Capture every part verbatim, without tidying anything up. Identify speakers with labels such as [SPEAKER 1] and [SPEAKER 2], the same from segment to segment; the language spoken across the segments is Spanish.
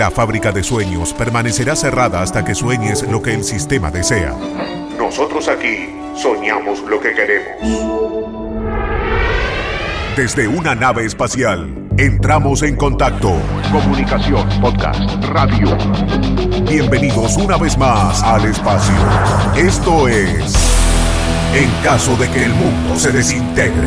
[SPEAKER 1] La fábrica de sueños permanecerá cerrada hasta que sueñes lo que el sistema desea. Nosotros aquí soñamos lo que queremos. Desde una nave espacial, entramos en contacto. Comunicación, podcast, radio. Bienvenidos una vez más al espacio. Esto es En caso de que el mundo se desintegre.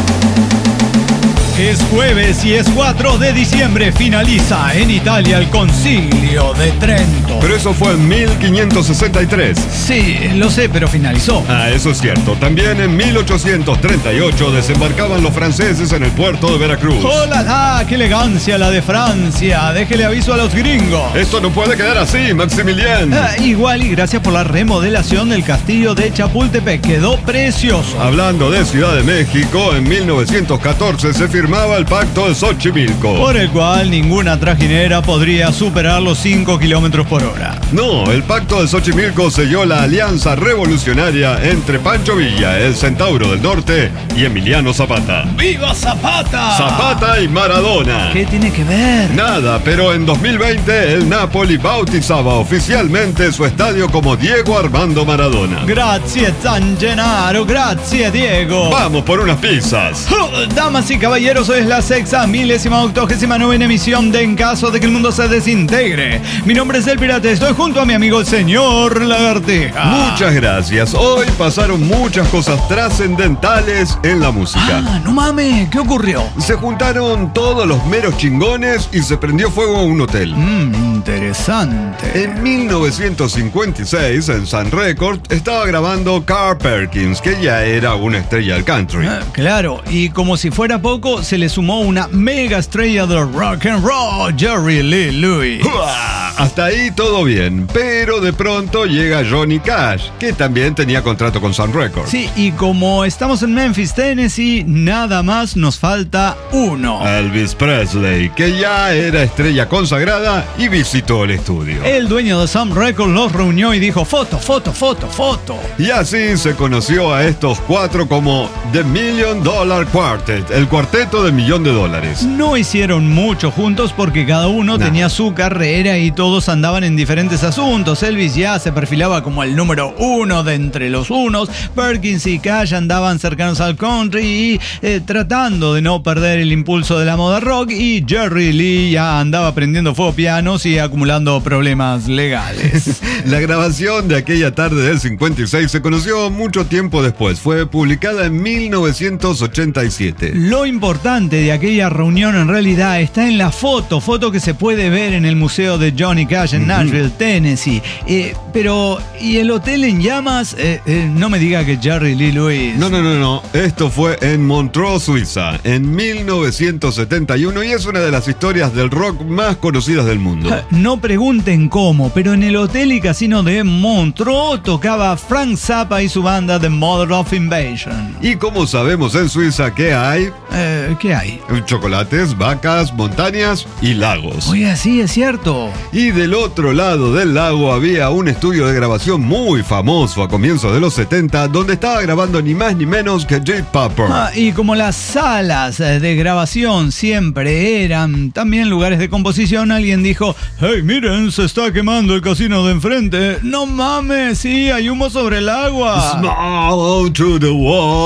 [SPEAKER 2] Es jueves y es cuatro de diciembre. Finaliza en Italia el Concilio de Trento.
[SPEAKER 3] Pero eso fue en mil quinientos sesenta y tres.
[SPEAKER 2] Sí, lo sé, pero finalizó.
[SPEAKER 3] Ah, eso es cierto. También en mil ochocientos treinta y ocho desembarcaban los franceses en el puerto de Veracruz.
[SPEAKER 2] ¡Hola! ¡Ah, qué elegancia la de Francia! Déjele aviso a los gringos.
[SPEAKER 3] Esto no puede quedar así, Maximilián.
[SPEAKER 2] Ah, igual y gracias por la remodelación del castillo de Chapultepec. Quedó precioso.
[SPEAKER 3] Hablando de Ciudad de México, en mil novecientos catorce se firmó el Pacto de Xochimilco,
[SPEAKER 2] por el cual ninguna trajinera podría superar los cinco kilómetros por hora.
[SPEAKER 3] No, el Pacto de Xochimilco selló la alianza revolucionaria entre Pancho Villa, el Centauro del Norte, y Emiliano Zapata.
[SPEAKER 2] ¡Viva Zapata!
[SPEAKER 3] Zapata y Maradona.
[SPEAKER 2] ¿Qué tiene que ver?
[SPEAKER 3] Nada, pero en dos mil veinte el Napoli bautizaba oficialmente su estadio como Diego Armando Maradona.
[SPEAKER 2] Grazie San Gennaro, grazie Diego.
[SPEAKER 3] Vamos por unas pizzas.
[SPEAKER 2] Uh, damas y caballeros, hoy es la sexta milésima octogésima novena emisión de En caso de que el mundo se desintegre. Mi nombre es El Pirata, estoy junto a mi amigo el señor Lagartija.
[SPEAKER 3] Muchas gracias. Hoy pasaron muchas cosas trascendentales en la música.
[SPEAKER 2] Ah, no mames, ¿qué ocurrió?
[SPEAKER 3] Se juntaron todos los meros chingones y se prendió fuego a un hotel.
[SPEAKER 2] Mmm, interesante.
[SPEAKER 3] En mil novecientos cincuenta y seis, en Sun Records, estaba grabando Carl Perkins, que ya era una estrella del country.
[SPEAKER 2] Ah, claro, y como si fuera poco, se le sumó una mega estrella del rock and roll, Jerry Lee Lewis.
[SPEAKER 3] ¡Uah! Hasta ahí todo bien, pero de pronto llega Johnny Cash, que también tenía contrato con Sun Records.
[SPEAKER 2] Sí, y como estamos en Memphis, Tennessee, nada más nos falta uno.
[SPEAKER 3] Elvis Presley, que ya era estrella consagrada y visitó el estudio.
[SPEAKER 2] El dueño de Sun Records los reunió y dijo foto, foto, foto, foto.
[SPEAKER 3] Y así se conoció a estos cuatro como The Million Dollar Quartet, el cuarteto del millón de dólares.
[SPEAKER 2] No hicieron mucho juntos porque cada uno nah. tenía su carrera y todos andaban en diferentes asuntos. Elvis ya se perfilaba como el número uno de entre los unos. Perkins y Cash andaban cercanos al country y eh, tratando de no perder el impulso de la moda rock. Y Jerry Lee ya andaba prendiendo fuego pianos y acumulando problemas legales.
[SPEAKER 3] La grabación de aquella tarde del cincuenta y seis se conoció mucho tiempo después. Fue publicada en mil novecientos ochenta y siete.
[SPEAKER 2] Lo importante de aquella reunión en realidad está en la foto, foto que se puede ver en el museo de Johnny Cash en Nashville, uh-huh. Tennessee. Eh, pero, ¿y el hotel en llamas? Eh, eh, no me diga que Jerry Lee Lewis.
[SPEAKER 3] No, no, no, no. Esto fue en Montreux, Suiza, en mil novecientos setenta y uno y es una de las historias del rock más conocidas del mundo.
[SPEAKER 2] No pregunten cómo, pero en el hotel y casino de Montreux tocaba Frank Zappa y su banda The Mother of Invasion.
[SPEAKER 3] ¿Y cómo sabemos en Suiza qué hay?
[SPEAKER 2] Eh, ¿Qué hay?
[SPEAKER 3] Chocolates, vacas, montañas y lagos.
[SPEAKER 2] Oye, sí, es cierto.
[SPEAKER 3] Y del otro lado del lago había un estudio de grabación muy famoso a comienzos de los setenta, donde estaba grabando ni más ni menos que J. Popper.
[SPEAKER 2] Ah, y como las salas de grabación siempre eran también lugares de composición, alguien dijo, hey, miren, se está quemando el casino de enfrente. No mames, sí, hay humo sobre el agua.
[SPEAKER 3] Small to the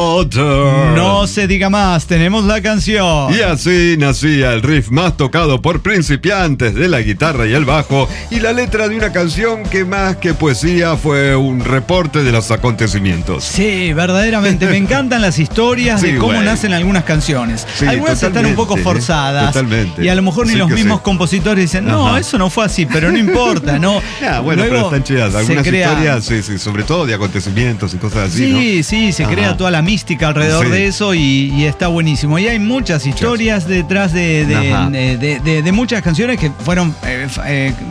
[SPEAKER 3] water.
[SPEAKER 2] No se diga más, tenemos la canción.
[SPEAKER 3] Y así nacía el riff más tocado por principiantes de la guitarra y el bajo, y la letra de una canción que más que poesía fue un reporte de los acontecimientos.
[SPEAKER 2] Sí, verdaderamente, me encantan las historias sí, de cómo güey. nacen algunas canciones. Sí, algunas están un poco forzadas.
[SPEAKER 3] Totalmente.
[SPEAKER 2] Y a lo mejor ni sí los mismos sí. compositores dicen, no, Ajá. eso no fue así, pero no importa, ¿no?
[SPEAKER 3] Ya, bueno, Luego, pero están chidas. Algunas crea... historias, sí, sí, sobre todo de acontecimientos y cosas así,
[SPEAKER 2] Sí,
[SPEAKER 3] ¿no?
[SPEAKER 2] sí, se Ajá. crea toda la mística alrededor sí. de eso y, y está buenísimo. Y hay muchas historias detrás de, de, de, de, de, de muchas canciones que fueron eh, eh,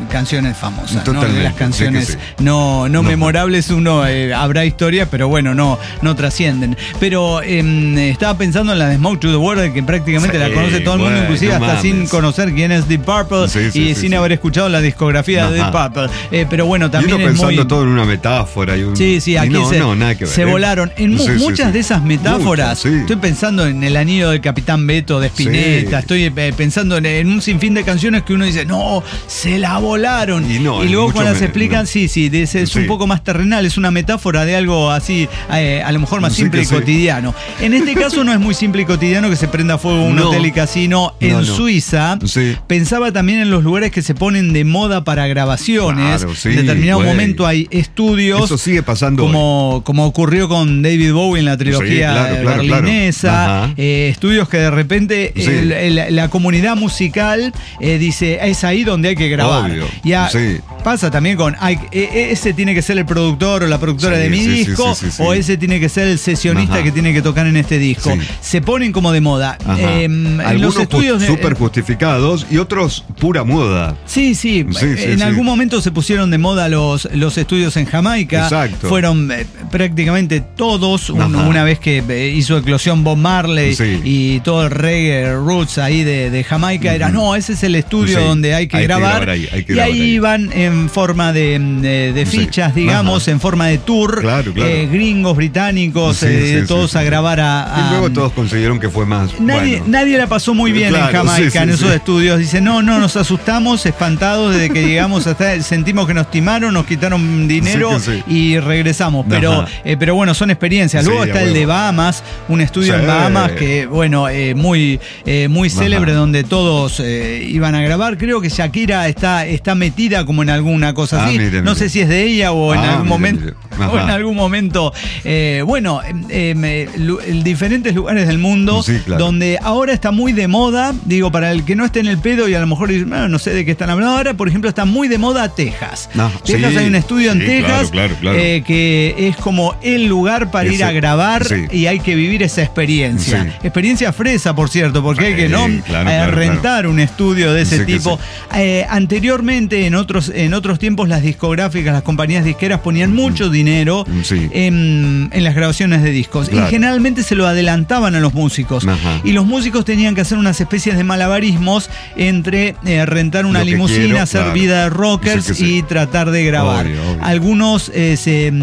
[SPEAKER 2] canciones famosas, ¿no?
[SPEAKER 3] Totalmente,
[SPEAKER 2] De las canciones
[SPEAKER 3] sí que sí.
[SPEAKER 2] no, no,
[SPEAKER 3] No.
[SPEAKER 2] memorables, uno eh, habrá historias, pero bueno, no, no trascienden. Pero eh, estaba pensando en la de Smoke to the Water, que prácticamente
[SPEAKER 3] Sí,
[SPEAKER 2] la conoce todo el mundo,
[SPEAKER 3] bueno,
[SPEAKER 2] inclusive
[SPEAKER 3] no
[SPEAKER 2] hasta
[SPEAKER 3] mames.
[SPEAKER 2] sin conocer quién es Deep Purple
[SPEAKER 3] Sí, sí,
[SPEAKER 2] y
[SPEAKER 3] sí,
[SPEAKER 2] sin
[SPEAKER 3] sí.
[SPEAKER 2] haber escuchado la discografía de Deep
[SPEAKER 3] Ajá.
[SPEAKER 2] Purple. Eh, pero bueno,
[SPEAKER 3] Y
[SPEAKER 2] también
[SPEAKER 3] uno
[SPEAKER 2] es
[SPEAKER 3] pensando
[SPEAKER 2] muy...
[SPEAKER 3] todo en una metáfora y un...
[SPEAKER 2] Sí, sí,
[SPEAKER 3] y
[SPEAKER 2] aquí
[SPEAKER 3] no,
[SPEAKER 2] se,
[SPEAKER 3] no, nada que ver,
[SPEAKER 2] se
[SPEAKER 3] ¿eh?
[SPEAKER 2] volaron. En mu-
[SPEAKER 3] Sí, sí,
[SPEAKER 2] muchas
[SPEAKER 3] sí.
[SPEAKER 2] de esas metáforas,
[SPEAKER 3] Muchas, sí.
[SPEAKER 2] estoy pensando en El anillo del Capitán Beto de Spinetta,
[SPEAKER 3] Sí.
[SPEAKER 2] estoy eh, pensando en, en un sinfín de canciones que uno dice, no, se la volaron.
[SPEAKER 3] Y no,
[SPEAKER 2] luego
[SPEAKER 3] mucho
[SPEAKER 2] cuando las
[SPEAKER 3] menos,
[SPEAKER 2] explican,
[SPEAKER 3] no.
[SPEAKER 2] sí, sí, de ese es
[SPEAKER 3] Sí.
[SPEAKER 2] un poco más terrenal, es una metáfora de algo así, eh, a lo mejor más
[SPEAKER 3] Sí
[SPEAKER 2] simple
[SPEAKER 3] que
[SPEAKER 2] y
[SPEAKER 3] sí.
[SPEAKER 2] cotidiano. En este caso no es muy simple y cotidiano que se prenda fuego un
[SPEAKER 3] No.
[SPEAKER 2] hotel y casino en
[SPEAKER 3] No, no.
[SPEAKER 2] Suiza.
[SPEAKER 3] Sí.
[SPEAKER 2] Pensaba también en los lugares que se ponen de moda para grabaciones.
[SPEAKER 3] Claro, sí,
[SPEAKER 2] en determinado
[SPEAKER 3] güey.
[SPEAKER 2] momento hay estudios.
[SPEAKER 3] Eso sigue pasando
[SPEAKER 2] como, como ocurrió con David Bowie en la trilogía
[SPEAKER 3] Sí, claro, claro,
[SPEAKER 2] berlinesa,
[SPEAKER 3] claro. Ajá.
[SPEAKER 2] eh, estudios que de repente
[SPEAKER 3] Sí.
[SPEAKER 2] el- el- la comunidad musical eh, dice, es ahí donde hay que grabar.
[SPEAKER 3] Obvio,
[SPEAKER 2] Ya
[SPEAKER 3] sí.
[SPEAKER 2] pasa también con, hay- eh, ese tiene que ser el productor o la productora
[SPEAKER 3] Sí,
[SPEAKER 2] de mi
[SPEAKER 3] sí, sí,
[SPEAKER 2] disco,
[SPEAKER 3] sí, sí, sí.
[SPEAKER 2] o ese tiene que ser el sesionista
[SPEAKER 3] Ajá.
[SPEAKER 2] que tiene que tocar en este disco.
[SPEAKER 3] Sí.
[SPEAKER 2] Se ponen como de moda.
[SPEAKER 3] Ajá.
[SPEAKER 2] Eh, en
[SPEAKER 3] Algunos
[SPEAKER 2] los estudios de-
[SPEAKER 3] súper justificados y otros pura moda.
[SPEAKER 2] Sí, sí,
[SPEAKER 3] Sí, sí,
[SPEAKER 2] en
[SPEAKER 3] sí.
[SPEAKER 2] algún momento se pusieron de moda los, los estudios en Jamaica.
[SPEAKER 3] Exacto.
[SPEAKER 2] Fueron eh, prácticamente todos, un-
[SPEAKER 3] Ajá.
[SPEAKER 2] una vez que eh, hizo eclosión Bob Marley
[SPEAKER 3] Sí.
[SPEAKER 2] y todo el reggae roots ahí de, de Jamaica, era, no, ese es el estudio
[SPEAKER 3] Sí,
[SPEAKER 2] donde hay que
[SPEAKER 3] hay que
[SPEAKER 2] grabar.
[SPEAKER 3] grabar ahí, hay que
[SPEAKER 2] y
[SPEAKER 3] grabar
[SPEAKER 2] ahí
[SPEAKER 3] ahí.
[SPEAKER 2] iban en forma de, de- de
[SPEAKER 3] Sí.
[SPEAKER 2] fichas, digamos,
[SPEAKER 3] Ajá.
[SPEAKER 2] en forma de tour,
[SPEAKER 3] Claro, claro.
[SPEAKER 2] eh, gringos, británicos,
[SPEAKER 3] Sí,
[SPEAKER 2] eh,
[SPEAKER 3] sí, sí,
[SPEAKER 2] todos
[SPEAKER 3] sí,
[SPEAKER 2] a
[SPEAKER 3] sí.
[SPEAKER 2] grabar a...
[SPEAKER 3] Y
[SPEAKER 2] a-
[SPEAKER 3] luego todos consiguieron que fue más.
[SPEAKER 2] Nadie,
[SPEAKER 3] bueno.
[SPEAKER 2] nadie la pasó muy bien
[SPEAKER 3] Claro,
[SPEAKER 2] en Jamaica,
[SPEAKER 3] sí, sí,
[SPEAKER 2] en esos
[SPEAKER 3] sí.
[SPEAKER 2] estudios. Dice, no, no, nos asustamos, espantados desde que llegamos hasta, sentimos que nos timaron, nos quitaron dinero
[SPEAKER 3] Sí, que sí.
[SPEAKER 2] y regresamos. Pero,
[SPEAKER 3] Ajá.
[SPEAKER 2] eh, pero bueno, son experiencias. Luego
[SPEAKER 3] Sí,
[SPEAKER 2] está
[SPEAKER 3] a
[SPEAKER 2] el
[SPEAKER 3] huevo.
[SPEAKER 2] de Bahamas, un estudio
[SPEAKER 3] Sí.
[SPEAKER 2] en Bahamas que, bueno, eh, muy, eh, muy
[SPEAKER 3] Ajá.
[SPEAKER 2] célebre, donde todos eh, iban a grabar. Creo que Shakira está, está metida como en alguna cosa
[SPEAKER 3] Ah,
[SPEAKER 2] así.
[SPEAKER 3] mire,
[SPEAKER 2] no
[SPEAKER 3] mire.
[SPEAKER 2] sé si es de ella o en
[SPEAKER 3] Ah,
[SPEAKER 2] algún
[SPEAKER 3] mire,
[SPEAKER 2] momento.
[SPEAKER 3] mire.
[SPEAKER 2] O en
[SPEAKER 3] Ajá.
[SPEAKER 2] algún momento. eh, bueno, eh, eh, lu- en diferentes lugares del mundo
[SPEAKER 3] Sí, claro.
[SPEAKER 2] donde ahora está muy de moda, digo, para el que no esté en el pedo y a lo mejor dice, "Ah, no sé de qué están hablando ahora", por ejemplo, está muy de moda Texas.
[SPEAKER 3] Ah,
[SPEAKER 2] Texas
[SPEAKER 3] sí,
[SPEAKER 2] hay un estudio en
[SPEAKER 3] sí,
[SPEAKER 2] Texas
[SPEAKER 3] claro, claro, claro.
[SPEAKER 2] eh, que es como el lugar para ir
[SPEAKER 3] Ese-
[SPEAKER 2] a grabar
[SPEAKER 3] sí.
[SPEAKER 2] y hay que vivir esa experiencia.
[SPEAKER 3] Sí.
[SPEAKER 2] Experiencia fresa, por cierto, porque hay que
[SPEAKER 3] Sí,
[SPEAKER 2] no
[SPEAKER 3] claro,
[SPEAKER 2] eh,
[SPEAKER 3] claro,
[SPEAKER 2] rentar un estudio de ese
[SPEAKER 3] Sí que
[SPEAKER 2] tipo.
[SPEAKER 3] sí.
[SPEAKER 2] Eh, anteriormente, en otros, en otros tiempos, las discográficas, las compañías disqueras ponían mucho dinero
[SPEAKER 3] Sí.
[SPEAKER 2] en, en las grabaciones de discos.
[SPEAKER 3] Claro.
[SPEAKER 2] Y generalmente se lo adelantaban a los músicos.
[SPEAKER 3] Ajá.
[SPEAKER 2] Y los músicos tenían que hacer unas especies de malabarismos entre eh, rentar una
[SPEAKER 3] Lo que
[SPEAKER 2] limusina,
[SPEAKER 3] quiero,
[SPEAKER 2] hacer
[SPEAKER 3] claro.
[SPEAKER 2] vida de rockers
[SPEAKER 3] Sí que sí.
[SPEAKER 2] y tratar de grabar.
[SPEAKER 3] Obvio, obvio.
[SPEAKER 2] Algunos eh, se... eh,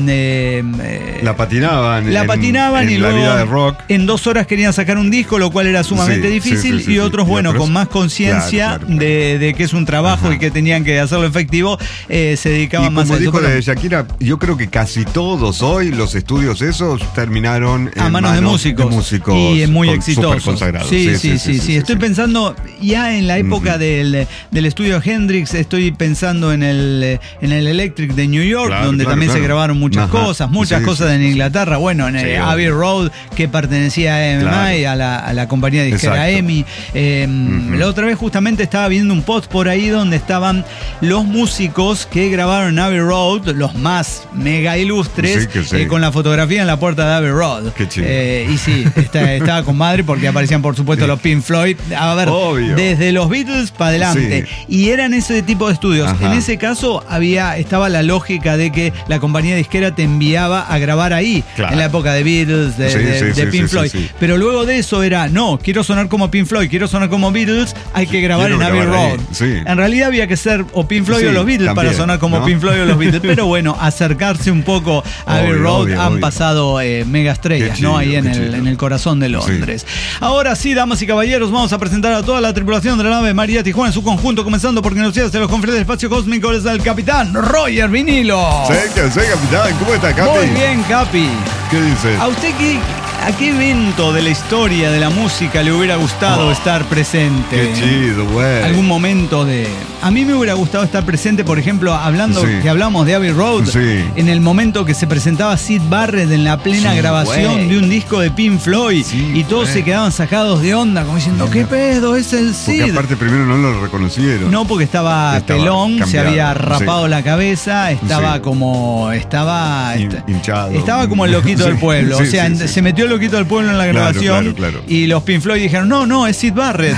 [SPEAKER 2] eh,
[SPEAKER 3] La patinaban.
[SPEAKER 2] la
[SPEAKER 3] en-
[SPEAKER 2] patinaban
[SPEAKER 3] en
[SPEAKER 2] y
[SPEAKER 3] la
[SPEAKER 2] luego
[SPEAKER 3] vida de rock.
[SPEAKER 2] en dos horas querían sacar un disco, lo cual era sumamente
[SPEAKER 3] Sí,
[SPEAKER 2] difícil,
[SPEAKER 3] sí, sí,
[SPEAKER 2] y
[SPEAKER 3] sí,
[SPEAKER 2] otros,
[SPEAKER 3] sí. Y
[SPEAKER 2] bueno,
[SPEAKER 3] otros-
[SPEAKER 2] con más conciencia
[SPEAKER 3] Claro, claro, claro.
[SPEAKER 2] de, de que es un trabajo
[SPEAKER 3] Ajá.
[SPEAKER 2] y que tenían que hacerlo efectivo, eh, se
[SPEAKER 3] Y
[SPEAKER 2] dedicaban más
[SPEAKER 3] como
[SPEAKER 2] a eso.
[SPEAKER 3] dijo
[SPEAKER 2] Pero-
[SPEAKER 3] de Shakira, yo creo que casi todos hoy los estudios esos terminaron
[SPEAKER 2] a
[SPEAKER 3] en
[SPEAKER 2] manos de músicos,
[SPEAKER 3] músicos
[SPEAKER 2] y es muy
[SPEAKER 3] con-
[SPEAKER 2] exitoso.
[SPEAKER 3] superconsagrados.
[SPEAKER 2] Sí, sí, sí, sí, Estoy pensando ya en la época
[SPEAKER 3] Ujú.
[SPEAKER 2] del, del estudio Hendrix, estoy pensando en el en el Electric de New York,
[SPEAKER 3] Claro,
[SPEAKER 2] donde
[SPEAKER 3] claro,
[SPEAKER 2] también se
[SPEAKER 3] claro.
[SPEAKER 2] grabaron muchas
[SPEAKER 3] Ajá.
[SPEAKER 2] cosas, muchas
[SPEAKER 3] Sí,
[SPEAKER 2] cosas
[SPEAKER 3] sí,
[SPEAKER 2] en
[SPEAKER 3] sí,
[SPEAKER 2] Inglaterra, bueno, en
[SPEAKER 3] Sí,
[SPEAKER 2] el
[SPEAKER 3] obvio.
[SPEAKER 2] Abbey Road, que pertenecía a M I,
[SPEAKER 3] Claro.
[SPEAKER 2] a la, a la compañía disquera
[SPEAKER 3] Exacto.
[SPEAKER 2] EMI. Eh,
[SPEAKER 3] Ujú.
[SPEAKER 2] La otra vez justamente estaba viendo un post por ahí donde estaban los músicos que grabaron en Abbey Road, los más mega ilustres,
[SPEAKER 3] Sí, que sí.
[SPEAKER 2] eh, con la fotografía en la puerta de Abbey Road.
[SPEAKER 3] Qué chido.
[SPEAKER 2] Eh, y sí, está- estaba con madre porque aparecían por supuesto los Pink Floyd. A ver,
[SPEAKER 3] Obvio.
[SPEAKER 2] desde los Beatles para adelante.
[SPEAKER 3] Sí.
[SPEAKER 2] Y eran ese tipo de estudios.
[SPEAKER 3] Ajá.
[SPEAKER 2] En ese caso había, estaba la lógica de que la compañía disquera te enviaba a grabar ahí.
[SPEAKER 3] Claro.
[SPEAKER 2] En la época de Beatles, de,
[SPEAKER 3] Sí,
[SPEAKER 2] de-
[SPEAKER 3] sí,
[SPEAKER 2] de
[SPEAKER 3] sí,
[SPEAKER 2] Pink
[SPEAKER 3] sí,
[SPEAKER 2] Floyd.
[SPEAKER 3] sí, sí.
[SPEAKER 2] Pero luego de eso era, no, quiero sonar como Pink Floyd, quiero sonar como Beatles, hay que grabar
[SPEAKER 3] Quiero
[SPEAKER 2] en Abbey
[SPEAKER 3] grabar ahí,
[SPEAKER 2] Road.
[SPEAKER 3] sí.
[SPEAKER 2] En realidad había que ser o Pink Floyd
[SPEAKER 3] Sí,
[SPEAKER 2] o los Beatles para
[SPEAKER 3] también,
[SPEAKER 2] sonar como
[SPEAKER 3] ¿no?
[SPEAKER 2] Pink Floyd o los Beatles. Pero bueno, acercarse un poco a Abbey
[SPEAKER 3] Obvio,
[SPEAKER 2] Road
[SPEAKER 3] obvio,
[SPEAKER 2] han
[SPEAKER 3] obvio.
[SPEAKER 2] pasado eh, mega estrellas,
[SPEAKER 3] Qué
[SPEAKER 2] ¿no?
[SPEAKER 3] chido,
[SPEAKER 2] Ahí en
[SPEAKER 3] qué
[SPEAKER 2] el,
[SPEAKER 3] chido.
[SPEAKER 2] en el corazón de Londres. Ahora sí, damas y caballeros, vamos a presentar a toda la tripulación de la nave María Tijuana en su conjunto, comenzando porque nos de los confres del espacio cósmico es el capitán Roger Vinilo.
[SPEAKER 3] Sí, que sí, capitán. ¿Cómo está, Capi?
[SPEAKER 2] Muy bien, Capi.
[SPEAKER 3] ¿Qué dice?
[SPEAKER 2] ¿A usted qué, a qué evento de la historia de la música le hubiera gustado
[SPEAKER 3] Oh,
[SPEAKER 2] estar presente?
[SPEAKER 3] Qué chido, güey.
[SPEAKER 2] Algún momento de... A mí me hubiera gustado estar presente, por ejemplo, hablando
[SPEAKER 3] Sí.
[SPEAKER 2] que hablamos de Abbey Road,
[SPEAKER 3] Sí.
[SPEAKER 2] en el momento que se presentaba Syd Barrett en la plena
[SPEAKER 3] Sí,
[SPEAKER 2] grabación
[SPEAKER 3] güey.
[SPEAKER 2] de un disco de Pink Floyd,
[SPEAKER 3] Sí,
[SPEAKER 2] y todos
[SPEAKER 3] güey.
[SPEAKER 2] se quedaban sacados de onda, como diciendo, ¿qué pedo? Es el
[SPEAKER 3] Porque
[SPEAKER 2] Syd.
[SPEAKER 3] aparte primero no lo reconocieron.
[SPEAKER 2] No, porque estaba,
[SPEAKER 3] Estaba
[SPEAKER 2] pelón, se
[SPEAKER 3] cambiado,
[SPEAKER 2] había rapado
[SPEAKER 3] sí.
[SPEAKER 2] la cabeza, estaba
[SPEAKER 3] Sí.
[SPEAKER 2] como. Estaba.
[SPEAKER 3] Hin-
[SPEAKER 2] est-
[SPEAKER 3] hinchado.
[SPEAKER 2] Estaba como el loquito
[SPEAKER 3] Sí,
[SPEAKER 2] del pueblo.
[SPEAKER 3] sí,
[SPEAKER 2] o sea,
[SPEAKER 3] sí,
[SPEAKER 2] en-
[SPEAKER 3] sí.
[SPEAKER 2] se metió el loquito del pueblo en la
[SPEAKER 3] Claro,
[SPEAKER 2] grabación.
[SPEAKER 3] claro, claro.
[SPEAKER 2] Y los Pink Floyd dijeron: no, no, es Syd Barrett.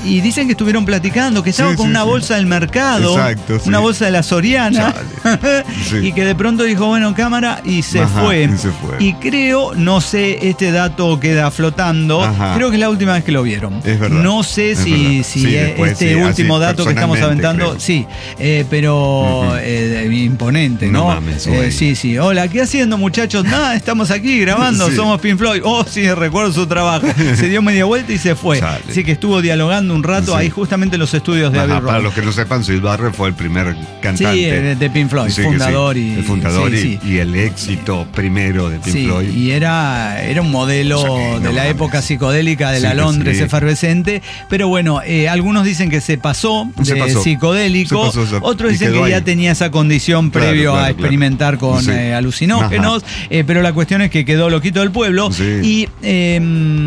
[SPEAKER 2] y dicen que estuvieron platicando, que estaba
[SPEAKER 3] Sí,
[SPEAKER 2] con
[SPEAKER 3] sí,
[SPEAKER 2] una
[SPEAKER 3] sí.
[SPEAKER 2] bolsa del mercado,
[SPEAKER 3] Exacto, sí.
[SPEAKER 2] una bolsa de la Soriana,
[SPEAKER 3] Sí.
[SPEAKER 2] y que de pronto dijo, bueno, cámara, y se,
[SPEAKER 3] Ajá,
[SPEAKER 2] fue.
[SPEAKER 3] y se fue.
[SPEAKER 2] Y creo, no sé, este dato queda flotando,
[SPEAKER 3] Ajá.
[SPEAKER 2] creo que es la última vez que lo vieron.
[SPEAKER 3] Es verdad.
[SPEAKER 2] No sé
[SPEAKER 3] Es
[SPEAKER 2] si,
[SPEAKER 3] verdad.
[SPEAKER 2] si
[SPEAKER 3] Sí,
[SPEAKER 2] eh,
[SPEAKER 3] después,
[SPEAKER 2] este
[SPEAKER 3] sí,
[SPEAKER 2] último
[SPEAKER 3] así,
[SPEAKER 2] dato que estamos
[SPEAKER 3] personalmente,
[SPEAKER 2] aventando,
[SPEAKER 3] creo.
[SPEAKER 2] sí, eh, pero
[SPEAKER 3] Ujú.
[SPEAKER 2] eh, imponente,
[SPEAKER 3] No
[SPEAKER 2] ¿no?
[SPEAKER 3] mames,
[SPEAKER 2] Eh,
[SPEAKER 3] güey.
[SPEAKER 2] sí, sí. Hola, ¿qué haciendo, muchachos? Nada, estamos aquí grabando,
[SPEAKER 3] Sí.
[SPEAKER 2] somos Pink Floyd. Oh, sí, recuerdo su trabajo. Se dio media vuelta y se fue.
[SPEAKER 3] Chale.
[SPEAKER 2] Así que estuvo dialogando un rato
[SPEAKER 3] Sí.
[SPEAKER 2] ahí justamente en los estudios de
[SPEAKER 3] Ajá,
[SPEAKER 2] Abbey
[SPEAKER 3] para
[SPEAKER 2] Road.
[SPEAKER 3] los que no sepan, Sid Barrett fue el primer cantante.
[SPEAKER 2] Sí, de, de Pink Floyd,
[SPEAKER 3] Sí, que
[SPEAKER 2] fundador
[SPEAKER 3] sí,
[SPEAKER 2] y.
[SPEAKER 3] el fundador
[SPEAKER 2] sí,
[SPEAKER 3] y,
[SPEAKER 2] sí.
[SPEAKER 3] y el éxito primero de Pink
[SPEAKER 2] Sí,
[SPEAKER 3] Floyd.
[SPEAKER 2] y era, era un modelo
[SPEAKER 3] O sea que, no
[SPEAKER 2] de la
[SPEAKER 3] mames.
[SPEAKER 2] época psicodélica de
[SPEAKER 3] Sí,
[SPEAKER 2] la
[SPEAKER 3] que
[SPEAKER 2] Londres
[SPEAKER 3] sí.
[SPEAKER 2] efervescente, pero bueno, eh, algunos dicen que se pasó
[SPEAKER 3] Se
[SPEAKER 2] de
[SPEAKER 3] pasó.
[SPEAKER 2] psicodélico,
[SPEAKER 3] Se pasó,
[SPEAKER 2] otros
[SPEAKER 3] y
[SPEAKER 2] dicen que
[SPEAKER 3] quedó
[SPEAKER 2] ya
[SPEAKER 3] ahí.
[SPEAKER 2] tenía esa condición
[SPEAKER 3] Claro,
[SPEAKER 2] previo
[SPEAKER 3] claro,
[SPEAKER 2] a
[SPEAKER 3] claro.
[SPEAKER 2] experimentar con
[SPEAKER 3] Sí.
[SPEAKER 2] eh, alucinógenos, eh, pero la cuestión es que quedó loquito del pueblo
[SPEAKER 3] Sí.
[SPEAKER 2] y eh,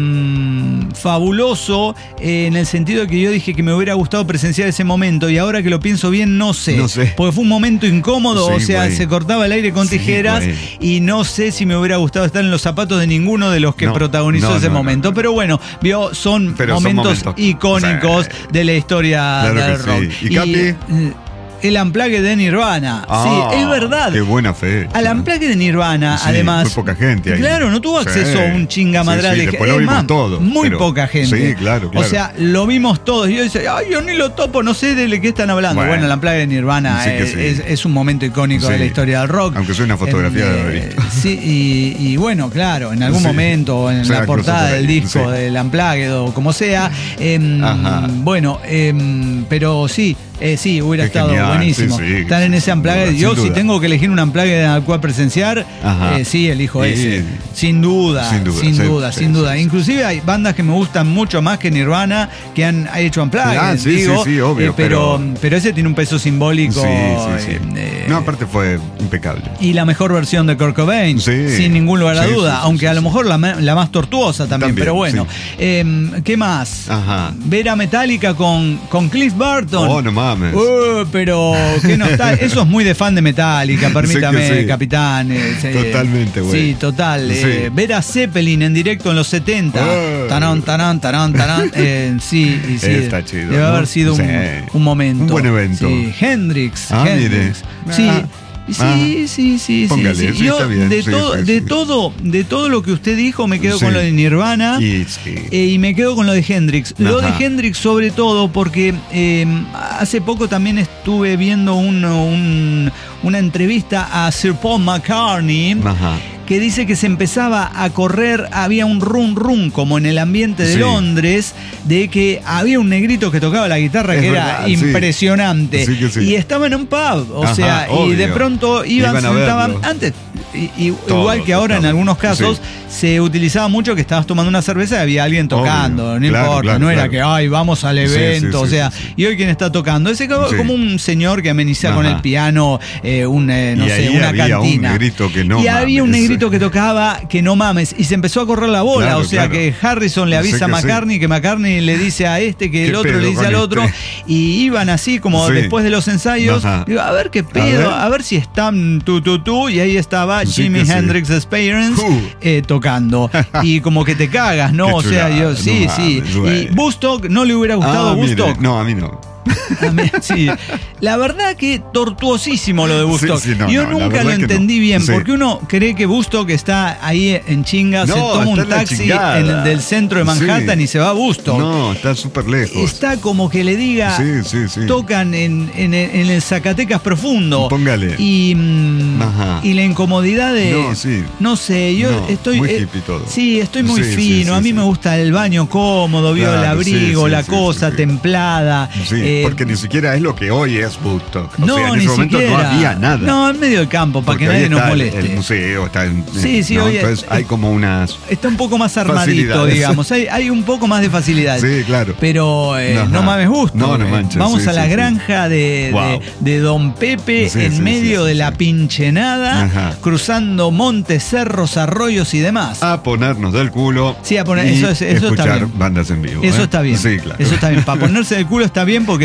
[SPEAKER 2] fabuloso eh, en el sentido de que yo dije que me hubiera gustado presenciar ese momento y ahora que lo pienso bien no sé,
[SPEAKER 3] No sé.
[SPEAKER 2] porque fue un momento incómodo,
[SPEAKER 3] Sí,
[SPEAKER 2] o sea,
[SPEAKER 3] güey.
[SPEAKER 2] se cortaba el aire con
[SPEAKER 3] Sí,
[SPEAKER 2] tijeras
[SPEAKER 3] güey.
[SPEAKER 2] y no sé si me hubiera gustado estar en los zapatos de ninguno de los que
[SPEAKER 3] No,
[SPEAKER 2] protagonizó
[SPEAKER 3] no,
[SPEAKER 2] ese
[SPEAKER 3] no, no,
[SPEAKER 2] momento.
[SPEAKER 3] no.
[SPEAKER 2] Pero bueno, vio, son,
[SPEAKER 3] Pero son
[SPEAKER 2] momentos,
[SPEAKER 3] momentos-
[SPEAKER 2] icónicos
[SPEAKER 3] sí.
[SPEAKER 2] de la historia
[SPEAKER 3] Claro
[SPEAKER 2] del
[SPEAKER 3] que
[SPEAKER 2] rock.
[SPEAKER 3] sí. ¿Y Capi?
[SPEAKER 2] eh, el Unplugged de Nirvana.
[SPEAKER 3] Ah,
[SPEAKER 2] sí, es verdad.
[SPEAKER 3] Qué buena fe.
[SPEAKER 2] Al Unplugged de Nirvana,
[SPEAKER 3] Sí,
[SPEAKER 2] además.
[SPEAKER 3] muy poca gente ahí.
[SPEAKER 2] Claro, no tuvo acceso
[SPEAKER 3] Sí.
[SPEAKER 2] a un chingamadral
[SPEAKER 3] Sí, sí,
[SPEAKER 2] de
[SPEAKER 3] después lo
[SPEAKER 2] es
[SPEAKER 3] vimos
[SPEAKER 2] más,
[SPEAKER 3] todo,
[SPEAKER 2] muy
[SPEAKER 3] pero-
[SPEAKER 2] poca gente.
[SPEAKER 3] Sí, claro, claro.
[SPEAKER 2] O sea, lo vimos todos. Y yo decía, ay, yo ni lo topo, no sé de qué están hablando. Bueno,
[SPEAKER 3] Bueno,
[SPEAKER 2] el Unplugged de Nirvana
[SPEAKER 3] sí que
[SPEAKER 2] es,
[SPEAKER 3] sí.
[SPEAKER 2] es- es un momento icónico
[SPEAKER 3] Sí.
[SPEAKER 2] de la historia del rock.
[SPEAKER 3] Aunque sea una fotografía
[SPEAKER 2] En,
[SPEAKER 3] de haber
[SPEAKER 2] eh,
[SPEAKER 3] visto.
[SPEAKER 2] Sí, y, y bueno, claro, en algún
[SPEAKER 3] Sí.
[SPEAKER 2] momento, en
[SPEAKER 3] Sí,
[SPEAKER 2] la
[SPEAKER 3] incluso
[SPEAKER 2] portada
[SPEAKER 3] por ahí,
[SPEAKER 2] del disco
[SPEAKER 3] sí.
[SPEAKER 2] del Unplugged o como sea. em,
[SPEAKER 3] Ajá.
[SPEAKER 2] bueno, em, pero sí, eh, sí, hubiera
[SPEAKER 3] Qué
[SPEAKER 2] estado
[SPEAKER 3] genial,
[SPEAKER 2] buenísimo
[SPEAKER 3] sí, sí,
[SPEAKER 2] estar en
[SPEAKER 3] sí,
[SPEAKER 2] ese
[SPEAKER 3] sin
[SPEAKER 2] Unplugged.
[SPEAKER 3] duda,
[SPEAKER 2] Yo,
[SPEAKER 3] sin
[SPEAKER 2] si
[SPEAKER 3] duda.
[SPEAKER 2] tengo que elegir un Unplugged al cual presenciar,
[SPEAKER 3] Ajá.
[SPEAKER 2] eh, sí, elijo
[SPEAKER 3] Y-
[SPEAKER 2] ese. Sin duda, sin duda,
[SPEAKER 3] Sin
[SPEAKER 2] sin
[SPEAKER 3] duda,
[SPEAKER 2] duda,
[SPEAKER 3] sí,
[SPEAKER 2] sin
[SPEAKER 3] sí,
[SPEAKER 2] duda.
[SPEAKER 3] sí,
[SPEAKER 2] Inclusive hay bandas que me gustan mucho más que Nirvana que han hecho Unplugged,
[SPEAKER 3] Ah, sí,
[SPEAKER 2] digo,
[SPEAKER 3] sí, sí, obvio,
[SPEAKER 2] eh, pero,
[SPEAKER 3] pero-
[SPEAKER 2] pero ese tiene un peso simbólico.
[SPEAKER 3] Sí, sí, sí.
[SPEAKER 2] eh, eh,
[SPEAKER 3] No, aparte fue impecable.
[SPEAKER 2] y la mejor versión de Kurt Cobain,
[SPEAKER 3] Sí.
[SPEAKER 2] sin ningún lugar a
[SPEAKER 3] Sí,
[SPEAKER 2] duda,
[SPEAKER 3] sí, sí,
[SPEAKER 2] aunque
[SPEAKER 3] sí,
[SPEAKER 2] a lo
[SPEAKER 3] sí.
[SPEAKER 2] mejor la, ma- la más tortuosa también,
[SPEAKER 3] También,
[SPEAKER 2] pero bueno.
[SPEAKER 3] sí.
[SPEAKER 2] Eh, ¿Qué más?
[SPEAKER 3] Ajá.
[SPEAKER 2] Ver a Metallica con, con Cliff Burton.
[SPEAKER 3] Oh, no mames.
[SPEAKER 2] Uh, pero qué nostalgia. Eso es muy de fan de Metallica, permítame,
[SPEAKER 3] Sí que sí.
[SPEAKER 2] capitán. eh, eh,
[SPEAKER 3] Totalmente, güey.
[SPEAKER 2] Sí, total.
[SPEAKER 3] Sí.
[SPEAKER 2] Eh, ver a Zeppelin en directo en los setenta.
[SPEAKER 3] Uh.
[SPEAKER 2] Tarán, tarán, tarán, tarán. Eh, sí, y sí.
[SPEAKER 3] Está chido,
[SPEAKER 2] Debe
[SPEAKER 3] ¿no?
[SPEAKER 2] haber sido
[SPEAKER 3] Sí.
[SPEAKER 2] un, un momento.
[SPEAKER 3] Un buen evento.
[SPEAKER 2] Sí, Hendrix.
[SPEAKER 3] Ah, mire.
[SPEAKER 2] Hendrix. Sí.
[SPEAKER 3] Ah.
[SPEAKER 2] Sí,
[SPEAKER 3] Ah.
[SPEAKER 2] sí, sí, sí,
[SPEAKER 3] Póngale,
[SPEAKER 2] sí.
[SPEAKER 3] sí,
[SPEAKER 2] Yo
[SPEAKER 3] está bien,
[SPEAKER 2] de,
[SPEAKER 3] sí,
[SPEAKER 2] todo,
[SPEAKER 3] sí,
[SPEAKER 2] de
[SPEAKER 3] sí.
[SPEAKER 2] todo, de todo lo que usted dijo, me quedo
[SPEAKER 3] Sí.
[SPEAKER 2] con lo de Nirvana.
[SPEAKER 3] Y sí.
[SPEAKER 2] Eh, y me quedo con lo de Hendrix. Lo
[SPEAKER 3] Ajá.
[SPEAKER 2] de Hendrix sobre todo porque eh, hace poco también estuve viendo un- un- una entrevista a Sir Paul McCartney
[SPEAKER 3] Ajá.
[SPEAKER 2] que dice que se empezaba a correr, había un run run como en el ambiente de
[SPEAKER 3] Sí.
[SPEAKER 2] Londres, de que había un negrito que tocaba la guitarra
[SPEAKER 3] Es
[SPEAKER 2] que
[SPEAKER 3] verdad,
[SPEAKER 2] era
[SPEAKER 3] sí.
[SPEAKER 2] impresionante.
[SPEAKER 3] Sí que sí.
[SPEAKER 2] Y estaba en un pub, o
[SPEAKER 3] Ajá,
[SPEAKER 2] sea, y
[SPEAKER 3] obvio.
[SPEAKER 2] de pronto iban,
[SPEAKER 3] Iban
[SPEAKER 2] se
[SPEAKER 3] a
[SPEAKER 2] sentaban
[SPEAKER 3] verlo.
[SPEAKER 2] antes. y- y-
[SPEAKER 3] Todos,
[SPEAKER 2] igual que ahora en
[SPEAKER 3] todos.
[SPEAKER 2] algunos casos
[SPEAKER 3] Sí.
[SPEAKER 2] se utilizaba mucho que estabas tomando una cerveza y había alguien tocando,
[SPEAKER 3] Obvio.
[SPEAKER 2] no
[SPEAKER 3] Claro,
[SPEAKER 2] importa,
[SPEAKER 3] claro,
[SPEAKER 2] no era
[SPEAKER 3] claro.
[SPEAKER 2] que ay vamos al
[SPEAKER 3] Sí,
[SPEAKER 2] evento,
[SPEAKER 3] sí,
[SPEAKER 2] o
[SPEAKER 3] sí,
[SPEAKER 2] sea,
[SPEAKER 3] sí, sí.
[SPEAKER 2] y hoy quién está tocando, ese como,
[SPEAKER 3] Sí.
[SPEAKER 2] como un señor que ameniza con
[SPEAKER 3] Ajá.
[SPEAKER 2] el piano eh, un eh, no
[SPEAKER 3] Y
[SPEAKER 2] sé,
[SPEAKER 3] ahí
[SPEAKER 2] una
[SPEAKER 3] había
[SPEAKER 2] cantina.
[SPEAKER 3] un negrito que no
[SPEAKER 2] y había un
[SPEAKER 3] mames.
[SPEAKER 2] negrito que tocaba que no mames y se empezó a correr la bola,
[SPEAKER 3] Claro,
[SPEAKER 2] o sea
[SPEAKER 3] claro.
[SPEAKER 2] que Harrison le
[SPEAKER 3] Sí
[SPEAKER 2] avisa a
[SPEAKER 3] que sí.
[SPEAKER 2] McCartney que McCartney le dice a este que el
[SPEAKER 3] ¿Qué
[SPEAKER 2] otro
[SPEAKER 3] pedo
[SPEAKER 2] le dice
[SPEAKER 3] con
[SPEAKER 2] al otro
[SPEAKER 3] este?
[SPEAKER 2] y iban así como
[SPEAKER 3] Sí.
[SPEAKER 2] después de los ensayos,
[SPEAKER 3] Ajá.
[SPEAKER 2] digo, a ver qué pedo, a
[SPEAKER 3] ver.
[SPEAKER 2] ver, si están tú tú tú y ahí estaba
[SPEAKER 3] Sí
[SPEAKER 2] Jimi
[SPEAKER 3] que sí.
[SPEAKER 2] Hendrix Experience
[SPEAKER 3] Uh.
[SPEAKER 2] eh, tocando y como que te cagas, ¿no?
[SPEAKER 3] Qué
[SPEAKER 2] O sea,
[SPEAKER 3] chulada,
[SPEAKER 2] yo sí,
[SPEAKER 3] no
[SPEAKER 2] sí.
[SPEAKER 3] mames,
[SPEAKER 2] Y
[SPEAKER 3] güey.
[SPEAKER 2] Woodstock no le hubiera gustado
[SPEAKER 3] Ah, mire.
[SPEAKER 2] Woodstock.
[SPEAKER 3] No, a mí no.
[SPEAKER 2] A mí, sí. La verdad que tortuosísimo lo de Woodstock.
[SPEAKER 3] Sí, sí, no,
[SPEAKER 2] Yo
[SPEAKER 3] no, la
[SPEAKER 2] nunca lo
[SPEAKER 3] verdad que
[SPEAKER 2] entendí
[SPEAKER 3] no.
[SPEAKER 2] bien,
[SPEAKER 3] Sí.
[SPEAKER 2] porque uno cree que Woodstock está ahí en chingas,
[SPEAKER 3] No,
[SPEAKER 2] se toma
[SPEAKER 3] está
[SPEAKER 2] un
[SPEAKER 3] en la
[SPEAKER 2] taxi
[SPEAKER 3] chingada.
[SPEAKER 2] en el del centro de Manhattan
[SPEAKER 3] Sí.
[SPEAKER 2] y se va a Woodstock.
[SPEAKER 3] No, está súper lejos.
[SPEAKER 2] Está como que le diga,
[SPEAKER 3] Sí, sí, sí.
[SPEAKER 2] tocan en, en, en el Zacatecas profundo.
[SPEAKER 3] Póngale.
[SPEAKER 2] Y, mm,
[SPEAKER 3] Ajá.
[SPEAKER 2] y la incomodidad de...
[SPEAKER 3] No, sí.
[SPEAKER 2] No sé, yo
[SPEAKER 3] No,
[SPEAKER 2] estoy...
[SPEAKER 3] muy
[SPEAKER 2] eh,
[SPEAKER 3] hippie todo.
[SPEAKER 2] Sí, estoy muy
[SPEAKER 3] Sí, sí,
[SPEAKER 2] fino.
[SPEAKER 3] sí,
[SPEAKER 2] a mí
[SPEAKER 3] sí.
[SPEAKER 2] me gusta el baño cómodo, vio el
[SPEAKER 3] Claro, sí,
[SPEAKER 2] abrigo,
[SPEAKER 3] sí,
[SPEAKER 2] la
[SPEAKER 3] sí,
[SPEAKER 2] cosa
[SPEAKER 3] sí, sí.
[SPEAKER 2] templada.
[SPEAKER 3] Sí,
[SPEAKER 2] eh,
[SPEAKER 3] porque ni siquiera es lo que hoy es Woodstock. O
[SPEAKER 2] no,
[SPEAKER 3] sea, en
[SPEAKER 2] ni
[SPEAKER 3] ese momento
[SPEAKER 2] siquiera.
[SPEAKER 3] no había nada.
[SPEAKER 2] No, en medio del campo, para
[SPEAKER 3] Porque
[SPEAKER 2] que
[SPEAKER 3] hoy
[SPEAKER 2] nadie nos
[SPEAKER 3] está el-
[SPEAKER 2] moleste.
[SPEAKER 3] El museo está en.
[SPEAKER 2] Sí, sí,
[SPEAKER 3] ¿no?
[SPEAKER 2] hoy-
[SPEAKER 3] Entonces hay como unas.
[SPEAKER 2] Está un poco más armadito,
[SPEAKER 3] Facilidades.
[SPEAKER 2] digamos. Hay, hay un poco más de facilidad.
[SPEAKER 3] Sí, claro.
[SPEAKER 2] Pero eh,
[SPEAKER 3] Ajá.
[SPEAKER 2] no mames gusto.
[SPEAKER 3] No, no
[SPEAKER 2] eh.
[SPEAKER 3] manches,
[SPEAKER 2] Vamos
[SPEAKER 3] sí,
[SPEAKER 2] a la
[SPEAKER 3] sí, sí.
[SPEAKER 2] granja de,
[SPEAKER 3] Wow.
[SPEAKER 2] de, de Don Pepe
[SPEAKER 3] Sí,
[SPEAKER 2] en
[SPEAKER 3] sí,
[SPEAKER 2] medio
[SPEAKER 3] sí,
[SPEAKER 2] de
[SPEAKER 3] sí,
[SPEAKER 2] la
[SPEAKER 3] sí.
[SPEAKER 2] pinchenada,
[SPEAKER 3] Ajá.
[SPEAKER 2] cruzando montes, cerros, arroyos y demás.
[SPEAKER 3] A ponernos del culo.
[SPEAKER 2] Sí, a poner-
[SPEAKER 3] y
[SPEAKER 2] eso es- eso está
[SPEAKER 3] escuchar
[SPEAKER 2] bien.
[SPEAKER 3] bandas en vivo.
[SPEAKER 2] Eso
[SPEAKER 3] ¿eh?
[SPEAKER 2] está bien.
[SPEAKER 3] Sí, claro.
[SPEAKER 2] Eso está bien. Para ponerse el culo está bien porque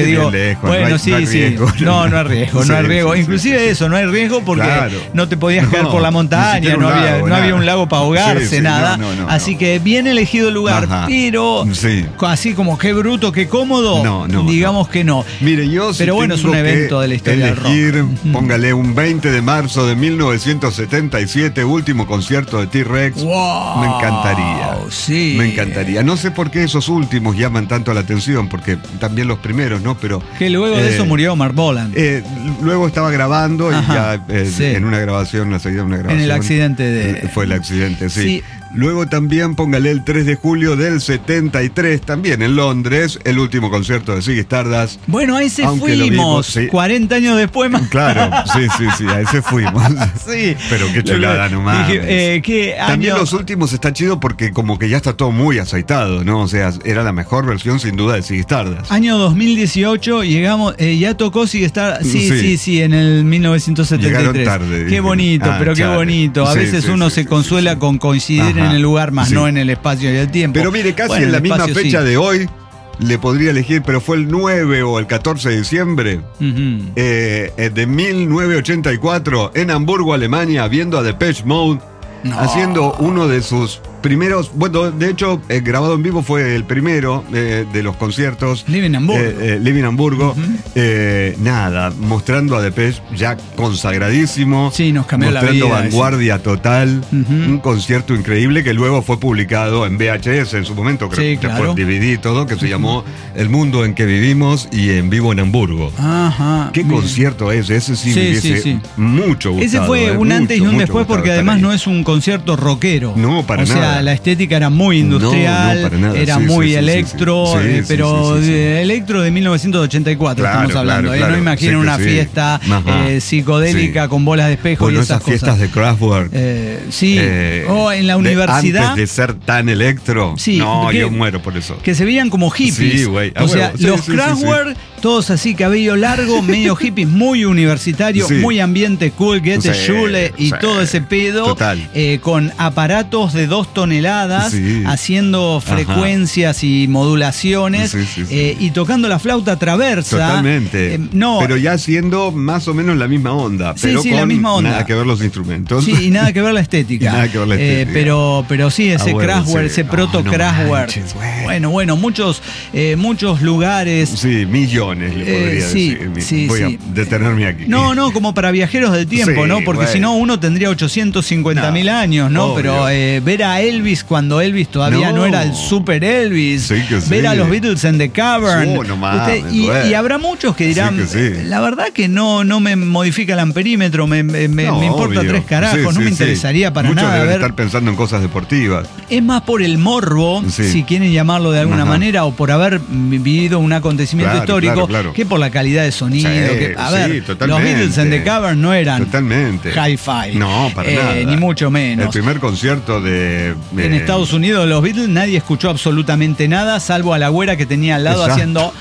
[SPEAKER 2] porque digo,
[SPEAKER 3] lejos,
[SPEAKER 2] bueno,
[SPEAKER 3] no hay,
[SPEAKER 2] sí,
[SPEAKER 3] no hay
[SPEAKER 2] sí,
[SPEAKER 3] riesgo.
[SPEAKER 2] no, no hay riesgo,
[SPEAKER 3] Sí,
[SPEAKER 2] no hay riesgo.
[SPEAKER 3] sí,
[SPEAKER 2] Inclusive
[SPEAKER 3] sí,
[SPEAKER 2] eso, no hay riesgo porque
[SPEAKER 3] claro.
[SPEAKER 2] no te podías caer
[SPEAKER 3] No,
[SPEAKER 2] por la
[SPEAKER 3] ni
[SPEAKER 2] montaña,
[SPEAKER 3] siquiera
[SPEAKER 2] no
[SPEAKER 3] un
[SPEAKER 2] había,
[SPEAKER 3] lago,
[SPEAKER 2] no había
[SPEAKER 3] nada.
[SPEAKER 2] un lago para ahogarse,
[SPEAKER 3] Sí, sí,
[SPEAKER 2] nada.
[SPEAKER 3] no, no, no,
[SPEAKER 2] Así
[SPEAKER 3] no.
[SPEAKER 2] que bien elegido el lugar,
[SPEAKER 3] Ajá.
[SPEAKER 2] pero
[SPEAKER 3] Sí.
[SPEAKER 2] así como qué bruto, qué cómodo,
[SPEAKER 3] No, no,
[SPEAKER 2] digamos
[SPEAKER 3] no.
[SPEAKER 2] que no.
[SPEAKER 3] Mire, yo si
[SPEAKER 2] Pero bueno, es
[SPEAKER 3] tengo
[SPEAKER 2] un evento
[SPEAKER 3] que
[SPEAKER 2] de la historia del rock.
[SPEAKER 3] elegir,
[SPEAKER 2] Ujú.
[SPEAKER 3] póngale un veinte de marzo de mil novecientos setenta y siete, último concierto de T-Rex.
[SPEAKER 2] Wow,
[SPEAKER 3] me encantaría.
[SPEAKER 2] sí.
[SPEAKER 3] Me encantaría. No sé por qué esos últimos llaman tanto la atención, porque también los primeros, ¿no? Pero
[SPEAKER 2] Que luego de
[SPEAKER 3] eh,
[SPEAKER 2] eso murió Mark Boland.
[SPEAKER 3] eh, luego estaba grabando y
[SPEAKER 2] Ajá,
[SPEAKER 3] ya eh,
[SPEAKER 2] sí.
[SPEAKER 3] en una grabación, la salida de una grabación.
[SPEAKER 2] En el accidente de-
[SPEAKER 3] eh, Fue el accidente, sí.
[SPEAKER 2] Sí.
[SPEAKER 3] Luego también póngale el tres de julio del setenta y tres, también en Londres, el último concierto de Ziggy Stardust.
[SPEAKER 2] Bueno, ahí se
[SPEAKER 3] Aunque lo
[SPEAKER 2] fuimos,
[SPEAKER 3] vimos, sí.
[SPEAKER 2] cuarenta años después más.
[SPEAKER 3] Claro, sí, sí, sí, a ese fuimos.
[SPEAKER 2] Sí.
[SPEAKER 3] Pero qué chulada nomás.
[SPEAKER 2] Dije, eh, ¿qué
[SPEAKER 3] También
[SPEAKER 2] año?
[SPEAKER 3] los últimos está chido porque como que ya está todo muy aceitado, ¿no? O sea, era la mejor versión sin duda de Ziggy Stardust.
[SPEAKER 2] Año dos mil dieciocho, llegamos, eh, ya tocó Sigue Star, sí, sí, sí,
[SPEAKER 3] Sí.
[SPEAKER 2] en el mil novecientos setenta y tres.
[SPEAKER 3] Llegaron tarde,
[SPEAKER 2] Qué
[SPEAKER 3] dije.
[SPEAKER 2] bonito,
[SPEAKER 3] Ah,
[SPEAKER 2] pero qué
[SPEAKER 3] chale.
[SPEAKER 2] bonito. A
[SPEAKER 3] Sí,
[SPEAKER 2] veces
[SPEAKER 3] sí,
[SPEAKER 2] uno
[SPEAKER 3] sí,
[SPEAKER 2] se
[SPEAKER 3] sí,
[SPEAKER 2] consuela
[SPEAKER 3] sí.
[SPEAKER 2] con coincidir
[SPEAKER 3] Ajá.
[SPEAKER 2] en el lugar, más
[SPEAKER 3] Sí.
[SPEAKER 2] no en el espacio y el tiempo.
[SPEAKER 3] Pero mire, casi
[SPEAKER 2] Bueno,
[SPEAKER 3] en la
[SPEAKER 2] el
[SPEAKER 3] misma
[SPEAKER 2] espacio
[SPEAKER 3] fecha
[SPEAKER 2] sí.
[SPEAKER 3] de hoy le podría elegir, pero fue el nueve o el catorce de diciembre
[SPEAKER 2] Ujú.
[SPEAKER 3] eh, eh, de mil novecientos ochenta y cuatro en Hamburgo, Alemania, viendo a Depeche Mode,
[SPEAKER 2] No.
[SPEAKER 3] haciendo uno de sus primeros, bueno, de hecho, eh, grabado en vivo fue el primero eh, de los conciertos.
[SPEAKER 2] Living Hamburgo.
[SPEAKER 3] Eh, eh, Living Hamburgo.
[SPEAKER 2] Ujú.
[SPEAKER 3] Eh, nada, mostrando a Depeche ya consagradísimo.
[SPEAKER 2] Sí, nos cambió la
[SPEAKER 3] mostrando
[SPEAKER 2] vida,
[SPEAKER 3] vanguardia total.
[SPEAKER 2] Ujú.
[SPEAKER 3] Un concierto increíble que luego fue publicado en V H S en su momento, creo
[SPEAKER 2] Sí,
[SPEAKER 3] que
[SPEAKER 2] claro.
[SPEAKER 3] fue D V D y todo, que se llamó El mundo en que vivimos y en vivo en Hamburgo.
[SPEAKER 2] Ajá.
[SPEAKER 3] ¿Qué
[SPEAKER 2] Bien.
[SPEAKER 3] concierto es? Ese sí,
[SPEAKER 2] Sí,
[SPEAKER 3] me hubiese
[SPEAKER 2] sí, sí.
[SPEAKER 3] mucho gustado.
[SPEAKER 2] Ese fue
[SPEAKER 3] eh,
[SPEAKER 2] un
[SPEAKER 3] mucho,
[SPEAKER 2] antes y un
[SPEAKER 3] mucho
[SPEAKER 2] después
[SPEAKER 3] gustado
[SPEAKER 2] porque
[SPEAKER 3] estar
[SPEAKER 2] además
[SPEAKER 3] ahí.
[SPEAKER 2] no es un concierto rockero.
[SPEAKER 3] No, para
[SPEAKER 2] o sea,
[SPEAKER 3] nada.
[SPEAKER 2] la estética era muy industrial,
[SPEAKER 3] No, no, para nada.
[SPEAKER 2] era
[SPEAKER 3] Sí,
[SPEAKER 2] muy
[SPEAKER 3] sí, sí,
[SPEAKER 2] electro,
[SPEAKER 3] sí, sí.
[SPEAKER 2] eh,
[SPEAKER 3] Sí,
[SPEAKER 2] pero
[SPEAKER 3] sí, sí, sí.
[SPEAKER 2] de electro de mil novecientos ochenta y cuatro
[SPEAKER 3] Claro,
[SPEAKER 2] estamos hablando.
[SPEAKER 3] claro,
[SPEAKER 2] eh,
[SPEAKER 3] claro.
[SPEAKER 2] No imaginen
[SPEAKER 3] Sí que
[SPEAKER 2] una
[SPEAKER 3] sí.
[SPEAKER 2] fiesta
[SPEAKER 3] Ajá.
[SPEAKER 2] eh, psicodélica
[SPEAKER 3] Sí.
[SPEAKER 2] con bolas de espejo
[SPEAKER 3] Bueno,
[SPEAKER 2] y esas,
[SPEAKER 3] esas fiestas
[SPEAKER 2] cosas.
[SPEAKER 3] de Kraftwerk.
[SPEAKER 2] Eh, sí,
[SPEAKER 3] eh,
[SPEAKER 2] o en la
[SPEAKER 3] de-
[SPEAKER 2] universidad.
[SPEAKER 3] antes de ser tan electro.
[SPEAKER 2] Sí,
[SPEAKER 3] no,
[SPEAKER 2] que-
[SPEAKER 3] yo muero por eso.
[SPEAKER 2] Que se veían como hippies.
[SPEAKER 3] Sí, güey, a
[SPEAKER 2] O sea,
[SPEAKER 3] huevo. Sí,
[SPEAKER 2] los
[SPEAKER 3] sí, sí,
[SPEAKER 2] Kraftwerk,
[SPEAKER 3] sí.
[SPEAKER 2] todos así, cabello largo, medio hippies, muy universitario,
[SPEAKER 3] Sí.
[SPEAKER 2] muy ambiente cool, Goethe,
[SPEAKER 3] Sí,
[SPEAKER 2] Schule y
[SPEAKER 3] sí.
[SPEAKER 2] todo ese pedo.
[SPEAKER 3] Total.
[SPEAKER 2] eh, con aparatos de dos toneladas,
[SPEAKER 3] Sí.
[SPEAKER 2] haciendo
[SPEAKER 3] Ajá.
[SPEAKER 2] frecuencias y modulaciones,
[SPEAKER 3] Sí, sí, sí.
[SPEAKER 2] eh, y tocando la flauta traversa.
[SPEAKER 3] Totalmente.
[SPEAKER 2] Eh, no,
[SPEAKER 3] Pero ya siendo más o menos la misma onda.
[SPEAKER 2] Sí,
[SPEAKER 3] pero
[SPEAKER 2] sí,
[SPEAKER 3] con
[SPEAKER 2] la misma onda.
[SPEAKER 3] nada que ver los instrumentos.
[SPEAKER 2] sí, y nada que ver la estética.
[SPEAKER 3] Y nada que ver la
[SPEAKER 2] Eh,
[SPEAKER 3] estética.
[SPEAKER 2] pero, pero sí, ese
[SPEAKER 3] Ah, bueno,
[SPEAKER 2] Kraftwerk,
[SPEAKER 3] sí.
[SPEAKER 2] ese proto
[SPEAKER 3] Oh, no
[SPEAKER 2] Kraftwerk.
[SPEAKER 3] manches, güey.
[SPEAKER 2] bueno, bueno, muchos, eh, muchos lugares.
[SPEAKER 3] Sí, millones le
[SPEAKER 2] Eh,
[SPEAKER 3] podría
[SPEAKER 2] sí,
[SPEAKER 3] decir. Mi-
[SPEAKER 2] sí,
[SPEAKER 3] Voy
[SPEAKER 2] sí.
[SPEAKER 3] a detenerme aquí.
[SPEAKER 2] No, no, como para viajeros del tiempo,
[SPEAKER 3] Sí,
[SPEAKER 2] ¿no? Porque
[SPEAKER 3] bueno.
[SPEAKER 2] si no, uno tendría ochocientos cincuenta mil
[SPEAKER 3] No,
[SPEAKER 2] años, ¿no?
[SPEAKER 3] obvio.
[SPEAKER 2] Pero eh, ver a Elvis cuando Elvis todavía no,
[SPEAKER 3] No.
[SPEAKER 2] era el super Elvis.
[SPEAKER 3] Sí que sí.
[SPEAKER 2] Ver a los Beatles en The Cavern.
[SPEAKER 3] Oh, no mames,
[SPEAKER 2] y,
[SPEAKER 3] güey.
[SPEAKER 2] y habrá muchos que dirán,
[SPEAKER 3] Sí que sí.
[SPEAKER 2] la verdad que no, no me modifica el amperímetro, me, me- me-
[SPEAKER 3] No,
[SPEAKER 2] me importa
[SPEAKER 3] obvio.
[SPEAKER 2] tres carajos,
[SPEAKER 3] Sí,
[SPEAKER 2] no
[SPEAKER 3] sí,
[SPEAKER 2] me
[SPEAKER 3] sí.
[SPEAKER 2] interesaría para
[SPEAKER 3] Muchos
[SPEAKER 2] nada
[SPEAKER 3] deben
[SPEAKER 2] ver.
[SPEAKER 3] estar pensando en cosas deportivas.
[SPEAKER 2] Es más por el morbo,
[SPEAKER 3] Sí.
[SPEAKER 2] si quieren llamarlo de alguna
[SPEAKER 3] Ajá.
[SPEAKER 2] manera, o por haber vivido un acontecimiento
[SPEAKER 3] Claro,
[SPEAKER 2] histórico,
[SPEAKER 3] claro, claro.
[SPEAKER 2] que por la calidad de sonido.
[SPEAKER 3] Sí,
[SPEAKER 2] que, a
[SPEAKER 3] sí,
[SPEAKER 2] ver, los
[SPEAKER 3] totalmente.
[SPEAKER 2] Beatles en The Cavern no eran
[SPEAKER 3] Totalmente.
[SPEAKER 2] hi-fi.
[SPEAKER 3] No, para
[SPEAKER 2] eh,
[SPEAKER 3] nada.
[SPEAKER 2] Ni mucho
[SPEAKER 3] El
[SPEAKER 2] menos.
[SPEAKER 3] primer concierto de. de-
[SPEAKER 2] En Estados Unidos, los Beatles, nadie escuchó absolutamente nada, salvo a la güera que tenía al lado
[SPEAKER 3] Exacto.
[SPEAKER 2] haciendo.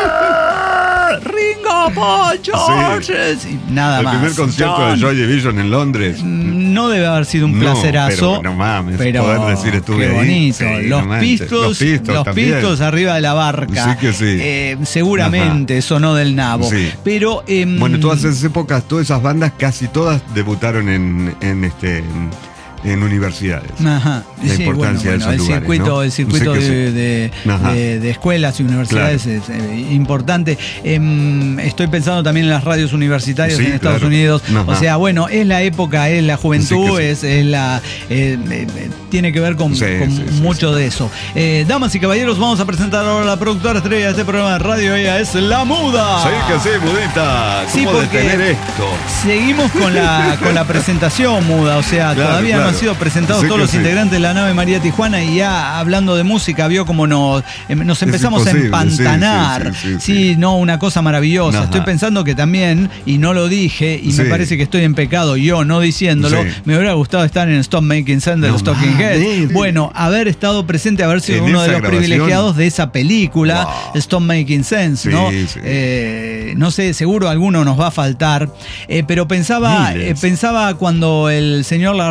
[SPEAKER 2] Ringo Paul George.
[SPEAKER 3] Sí.
[SPEAKER 2] Y nada
[SPEAKER 3] El
[SPEAKER 2] más.
[SPEAKER 3] primer concierto
[SPEAKER 2] John.
[SPEAKER 3] de Joy Division en Londres.
[SPEAKER 2] No debe haber sido un
[SPEAKER 3] No,
[SPEAKER 2] placerazo.
[SPEAKER 3] pero no mames,
[SPEAKER 2] pero
[SPEAKER 3] poder decir estuve
[SPEAKER 2] qué
[SPEAKER 3] ahí.
[SPEAKER 2] bonito.
[SPEAKER 3] Sí,
[SPEAKER 2] los,
[SPEAKER 3] no manches.
[SPEAKER 2] Pistols,
[SPEAKER 3] Los Pistols
[SPEAKER 2] los
[SPEAKER 3] también.
[SPEAKER 2] Pistols arriba de la barca.
[SPEAKER 3] Sí que sí.
[SPEAKER 2] Eh, seguramente sonó del nabo.
[SPEAKER 3] Sí.
[SPEAKER 2] Pero. em,
[SPEAKER 3] Bueno, todas esas épocas, todas esas bandas, casi todas debutaron en, en este. En, en universidades.
[SPEAKER 2] Ajá.
[SPEAKER 3] La
[SPEAKER 2] Sí,
[SPEAKER 3] importancia
[SPEAKER 2] bueno,
[SPEAKER 3] de
[SPEAKER 2] bueno,
[SPEAKER 3] esos
[SPEAKER 2] el
[SPEAKER 3] lugares,
[SPEAKER 2] circuito,
[SPEAKER 3] ¿no?
[SPEAKER 2] el circuito
[SPEAKER 3] Sí que
[SPEAKER 2] de,
[SPEAKER 3] sí.
[SPEAKER 2] de-
[SPEAKER 3] Ajá.
[SPEAKER 2] de- de escuelas y universidades
[SPEAKER 3] Claro.
[SPEAKER 2] es eh, importante. Em, estoy pensando también en las radios universitarias
[SPEAKER 3] Sí,
[SPEAKER 2] en Estados
[SPEAKER 3] claro.
[SPEAKER 2] Unidos.
[SPEAKER 3] Ajá.
[SPEAKER 2] O sea, bueno, es la época, es la juventud,
[SPEAKER 3] Sí que sí.
[SPEAKER 2] es, es la eh, eh, eh, tiene que ver con,
[SPEAKER 3] Sí,
[SPEAKER 2] con
[SPEAKER 3] sí, sí,
[SPEAKER 2] mucho de eso. Eh, damas y caballeros, vamos a presentar ahora a la productora estrella de este programa de radio. Ella es La Muda.
[SPEAKER 3] Sí que sí, Mudita.
[SPEAKER 2] Sí,
[SPEAKER 3] ¿Cómo
[SPEAKER 2] porque-
[SPEAKER 3] detener esto?
[SPEAKER 2] Seguimos con la, con la presentación, Muda. O sea,
[SPEAKER 3] Claro,
[SPEAKER 2] todavía no
[SPEAKER 3] claro.
[SPEAKER 2] han sido presentados
[SPEAKER 3] Sí
[SPEAKER 2] todos
[SPEAKER 3] que
[SPEAKER 2] los
[SPEAKER 3] sí.
[SPEAKER 2] integrantes de la nave María Tijuana y ya hablando de música, vio como nos, em, nos empezamos a
[SPEAKER 3] imposible,
[SPEAKER 2] empantanar.
[SPEAKER 3] sí, sí, sí,
[SPEAKER 2] Sí,
[SPEAKER 3] sí.
[SPEAKER 2] no, una cosa maravillosa.
[SPEAKER 3] Ajá.
[SPEAKER 2] Estoy pensando que también, y no lo dije, y me
[SPEAKER 3] Sí.
[SPEAKER 2] parece que estoy en pecado yo no diciéndolo,
[SPEAKER 3] Sí.
[SPEAKER 2] me hubiera gustado estar en Stop Making Sense de
[SPEAKER 3] No
[SPEAKER 2] los Talking
[SPEAKER 3] mames.
[SPEAKER 2] Heads. Bueno, haber estado presente, haber sido
[SPEAKER 3] En
[SPEAKER 2] uno de
[SPEAKER 3] esa
[SPEAKER 2] los
[SPEAKER 3] grabación.
[SPEAKER 2] privilegiados de esa película,
[SPEAKER 3] Wow.
[SPEAKER 2] Stop Making Sense,
[SPEAKER 3] Sí,
[SPEAKER 2] ¿no?
[SPEAKER 3] sí.
[SPEAKER 2] Eh, no sé, seguro alguno nos va a faltar, eh, pero pensaba,
[SPEAKER 3] Miles.
[SPEAKER 2] eh, pensaba cuando el señor Lagartija dijo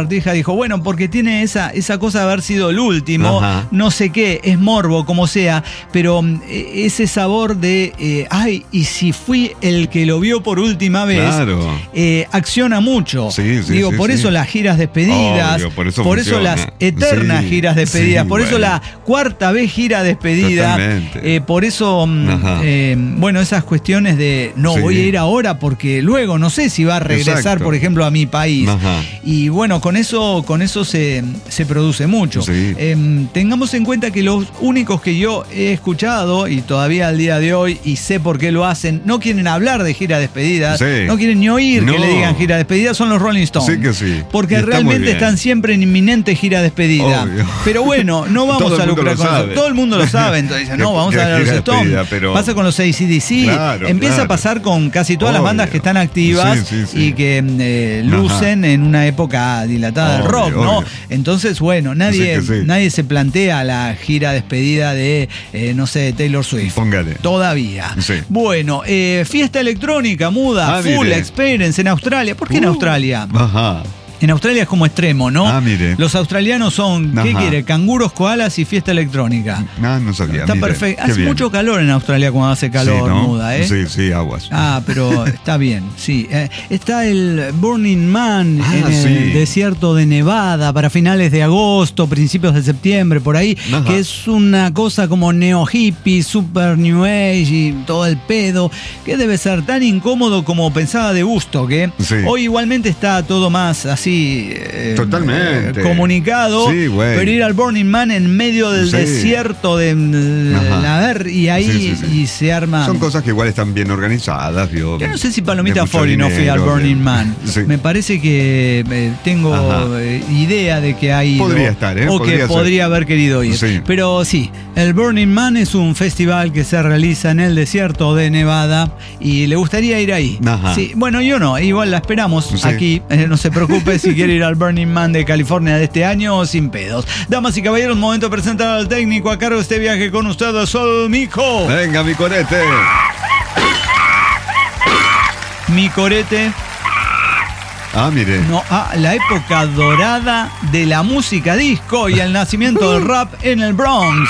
[SPEAKER 2] dijo, bueno, porque tiene esa, esa cosa de haber sido el último,
[SPEAKER 3] Ajá.
[SPEAKER 2] no sé qué, es morbo, como sea, pero eh, ese sabor de, eh, ay, y si fui el que lo vio por última vez,
[SPEAKER 3] Claro.
[SPEAKER 2] eh, acciona mucho.
[SPEAKER 3] Sí, sí,
[SPEAKER 2] Digo,
[SPEAKER 3] sí,
[SPEAKER 2] por
[SPEAKER 3] sí.
[SPEAKER 2] eso las giras despedidas,
[SPEAKER 3] Obvio, por eso
[SPEAKER 2] por eso
[SPEAKER 3] funciona.
[SPEAKER 2] las eternas
[SPEAKER 3] Sí,
[SPEAKER 2] giras despedidas,
[SPEAKER 3] sí,
[SPEAKER 2] por eso
[SPEAKER 3] bueno.
[SPEAKER 2] la cuarta vez gira despedida,
[SPEAKER 3] Totalmente.
[SPEAKER 2] eh, por eso, mm,
[SPEAKER 3] Ajá.
[SPEAKER 2] eh, bueno, esas cuestiones de no
[SPEAKER 3] Sí.
[SPEAKER 2] voy a ir ahora porque luego no sé si va a regresar,
[SPEAKER 3] Exacto.
[SPEAKER 2] por ejemplo, a mi país.
[SPEAKER 3] Ajá.
[SPEAKER 2] Y bueno, con eso, con eso se, se produce mucho.
[SPEAKER 3] Sí.
[SPEAKER 2] Eh, tengamos en cuenta que los únicos que yo he escuchado, y todavía al día de hoy, y sé por qué lo hacen, no quieren hablar de gira despedida,
[SPEAKER 3] Sí.
[SPEAKER 2] no quieren ni oír
[SPEAKER 3] No.
[SPEAKER 2] que le digan gira despedida, son los Rolling Stones.
[SPEAKER 3] Sí que sí.
[SPEAKER 2] Porque
[SPEAKER 3] Y está muy
[SPEAKER 2] realmente
[SPEAKER 3] bien.
[SPEAKER 2] están siempre en inminente gira despedida.
[SPEAKER 3] Obvio.
[SPEAKER 2] Pero bueno, no vamos
[SPEAKER 3] Todo el
[SPEAKER 2] a
[SPEAKER 3] mundo
[SPEAKER 2] lucrar
[SPEAKER 3] lo
[SPEAKER 2] con
[SPEAKER 3] sabe.
[SPEAKER 2] eso. Todo el mundo lo sabe. Entonces dicen,
[SPEAKER 3] Que-
[SPEAKER 2] no, vamos
[SPEAKER 3] que
[SPEAKER 2] a ver a los
[SPEAKER 3] gira
[SPEAKER 2] Stones.
[SPEAKER 3] despedida, pero-
[SPEAKER 2] Pasa con los A C D C.
[SPEAKER 3] Claro,
[SPEAKER 2] Empieza
[SPEAKER 3] claro.
[SPEAKER 2] a pasar con casi todas las
[SPEAKER 3] Obvio.
[SPEAKER 2] bandas que están activas
[SPEAKER 3] Sí, sí, sí.
[SPEAKER 2] y que eh, lucen en una época dilatada del
[SPEAKER 3] Obvio,
[SPEAKER 2] rock, ¿no?
[SPEAKER 3] obvio.
[SPEAKER 2] Entonces, bueno, nadie,
[SPEAKER 3] Sí que sí.
[SPEAKER 2] nadie se plantea la gira despedida de, eh, no sé, de Taylor Swift.
[SPEAKER 3] Póngale.
[SPEAKER 2] Todavía.
[SPEAKER 3] Sí.
[SPEAKER 2] Bueno, eh, fiesta electrónica, muda,
[SPEAKER 3] Ah,
[SPEAKER 2] full
[SPEAKER 3] mire.
[SPEAKER 2] experience en Australia. ¿Por qué en
[SPEAKER 3] Uh,
[SPEAKER 2] Australia?
[SPEAKER 3] Ajá.
[SPEAKER 2] En Australia es como extremo, ¿no?
[SPEAKER 3] Ah, mire.
[SPEAKER 2] Los australianos son, ¿qué
[SPEAKER 3] Ajá.
[SPEAKER 2] quiere? Canguros, koalas y fiesta electrónica.
[SPEAKER 3] No, no sabía.
[SPEAKER 2] Está
[SPEAKER 3] mire,
[SPEAKER 2] perfecto.
[SPEAKER 3] qué
[SPEAKER 2] Hace
[SPEAKER 3] bien.
[SPEAKER 2] mucho calor en Australia cuando hace calor,
[SPEAKER 3] Sí, ¿no?
[SPEAKER 2] muda, ¿eh?
[SPEAKER 3] Sí, sí, aguas.
[SPEAKER 2] Ah, pero está bien, sí. Eh, está el Burning Man
[SPEAKER 3] Ah,
[SPEAKER 2] en el
[SPEAKER 3] sí.
[SPEAKER 2] desierto de Nevada para finales de agosto, principios de septiembre, por ahí,
[SPEAKER 3] Ajá.
[SPEAKER 2] que es una cosa como neo hippie, super new age y todo el pedo, que debe ser tan incómodo como pensaba de gusto, que
[SPEAKER 3] Sí.
[SPEAKER 2] hoy igualmente está todo más así eh,
[SPEAKER 3] Totalmente.
[SPEAKER 2] eh, comunicado,
[SPEAKER 3] Sí, güey.
[SPEAKER 2] pero ir al Burning Man en medio del
[SPEAKER 3] Sí.
[SPEAKER 2] desierto de
[SPEAKER 3] Ajá.
[SPEAKER 2] a ver, y ahí
[SPEAKER 3] Sí, sí, sí.
[SPEAKER 2] y se arma.
[SPEAKER 3] Son cosas que igual están bien organizadas, ¿vio?
[SPEAKER 2] Yo no sé si
[SPEAKER 3] De
[SPEAKER 2] Palomita
[SPEAKER 3] mucho
[SPEAKER 2] Fori no fui al
[SPEAKER 3] dinero,
[SPEAKER 2] Burning
[SPEAKER 3] de-
[SPEAKER 2] Man.
[SPEAKER 3] Sí.
[SPEAKER 2] Me parece que eh, tengo
[SPEAKER 3] Ajá.
[SPEAKER 2] eh, idea de que ha ido.
[SPEAKER 3] Podría estar, ¿eh?
[SPEAKER 2] O
[SPEAKER 3] Podría
[SPEAKER 2] que
[SPEAKER 3] ser.
[SPEAKER 2] podría haber querido ir.
[SPEAKER 3] Sí.
[SPEAKER 2] Pero sí, el Burning Man es un festival que se realiza en el desierto de Nevada y le gustaría ir ahí.
[SPEAKER 3] Ajá.
[SPEAKER 2] Sí, bueno, yo no, igual la esperamos
[SPEAKER 3] Sí.
[SPEAKER 2] aquí. Eh, no se preocupe si quiere ir al Burning Man de California de este año, sin pedos. Damas y caballeros, momento de presentar al técnico a cargo de este viaje con ustedes, Sol Mico.
[SPEAKER 3] Venga, mi corete.
[SPEAKER 2] Mi corete.
[SPEAKER 3] Ah, mire.
[SPEAKER 2] No, a la época dorada de la música disco y el nacimiento del rap en el Bronx.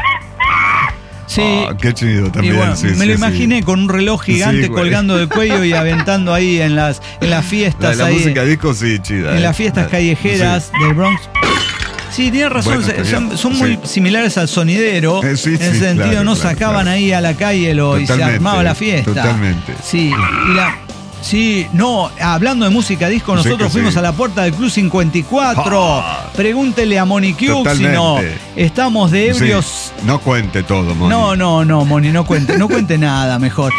[SPEAKER 2] Sí.
[SPEAKER 3] Ah, qué chido
[SPEAKER 2] Y
[SPEAKER 3] también.
[SPEAKER 2] bueno,
[SPEAKER 3] sí,
[SPEAKER 2] me
[SPEAKER 3] sí,
[SPEAKER 2] lo
[SPEAKER 3] sí.
[SPEAKER 2] imaginé con un reloj gigante
[SPEAKER 3] Sí, güey.
[SPEAKER 2] colgando del cuello y aventando ahí en las, en las
[SPEAKER 3] La,
[SPEAKER 2] fiestas
[SPEAKER 3] la
[SPEAKER 2] ahí,
[SPEAKER 3] música disco sí, chida.
[SPEAKER 2] en
[SPEAKER 3] eh.
[SPEAKER 2] las fiestas
[SPEAKER 3] Ah,
[SPEAKER 2] callejeras del Bronx. Sí, tiene razón,
[SPEAKER 3] Bueno, está
[SPEAKER 2] se- son,
[SPEAKER 3] bien.
[SPEAKER 2] son muy
[SPEAKER 3] Sí.
[SPEAKER 2] similares al sonidero.
[SPEAKER 3] Eh, sí,
[SPEAKER 2] en ese
[SPEAKER 3] sí,
[SPEAKER 2] sentido,
[SPEAKER 3] claro,
[SPEAKER 2] no
[SPEAKER 3] claro,
[SPEAKER 2] sacaban
[SPEAKER 3] claro.
[SPEAKER 2] ahí a la calle lo, y se
[SPEAKER 3] Totalmente,
[SPEAKER 2] armaba la fiesta.
[SPEAKER 3] totalmente.
[SPEAKER 2] Sí, y la. Sí, no, hablando de música disco,
[SPEAKER 3] Sí
[SPEAKER 2] nosotros
[SPEAKER 3] que
[SPEAKER 2] fuimos
[SPEAKER 3] sí.
[SPEAKER 2] a la puerta del Club cincuenta y cuatro.
[SPEAKER 3] Ah.
[SPEAKER 2] Pregúntele a Moni Cube si no.
[SPEAKER 3] Totalmente.
[SPEAKER 2] Estamos de
[SPEAKER 3] Sí.
[SPEAKER 2] ebrios.
[SPEAKER 3] No cuente todo, Moni.
[SPEAKER 2] No, no, no, Moni, no cuente, no cuente nada, mejor.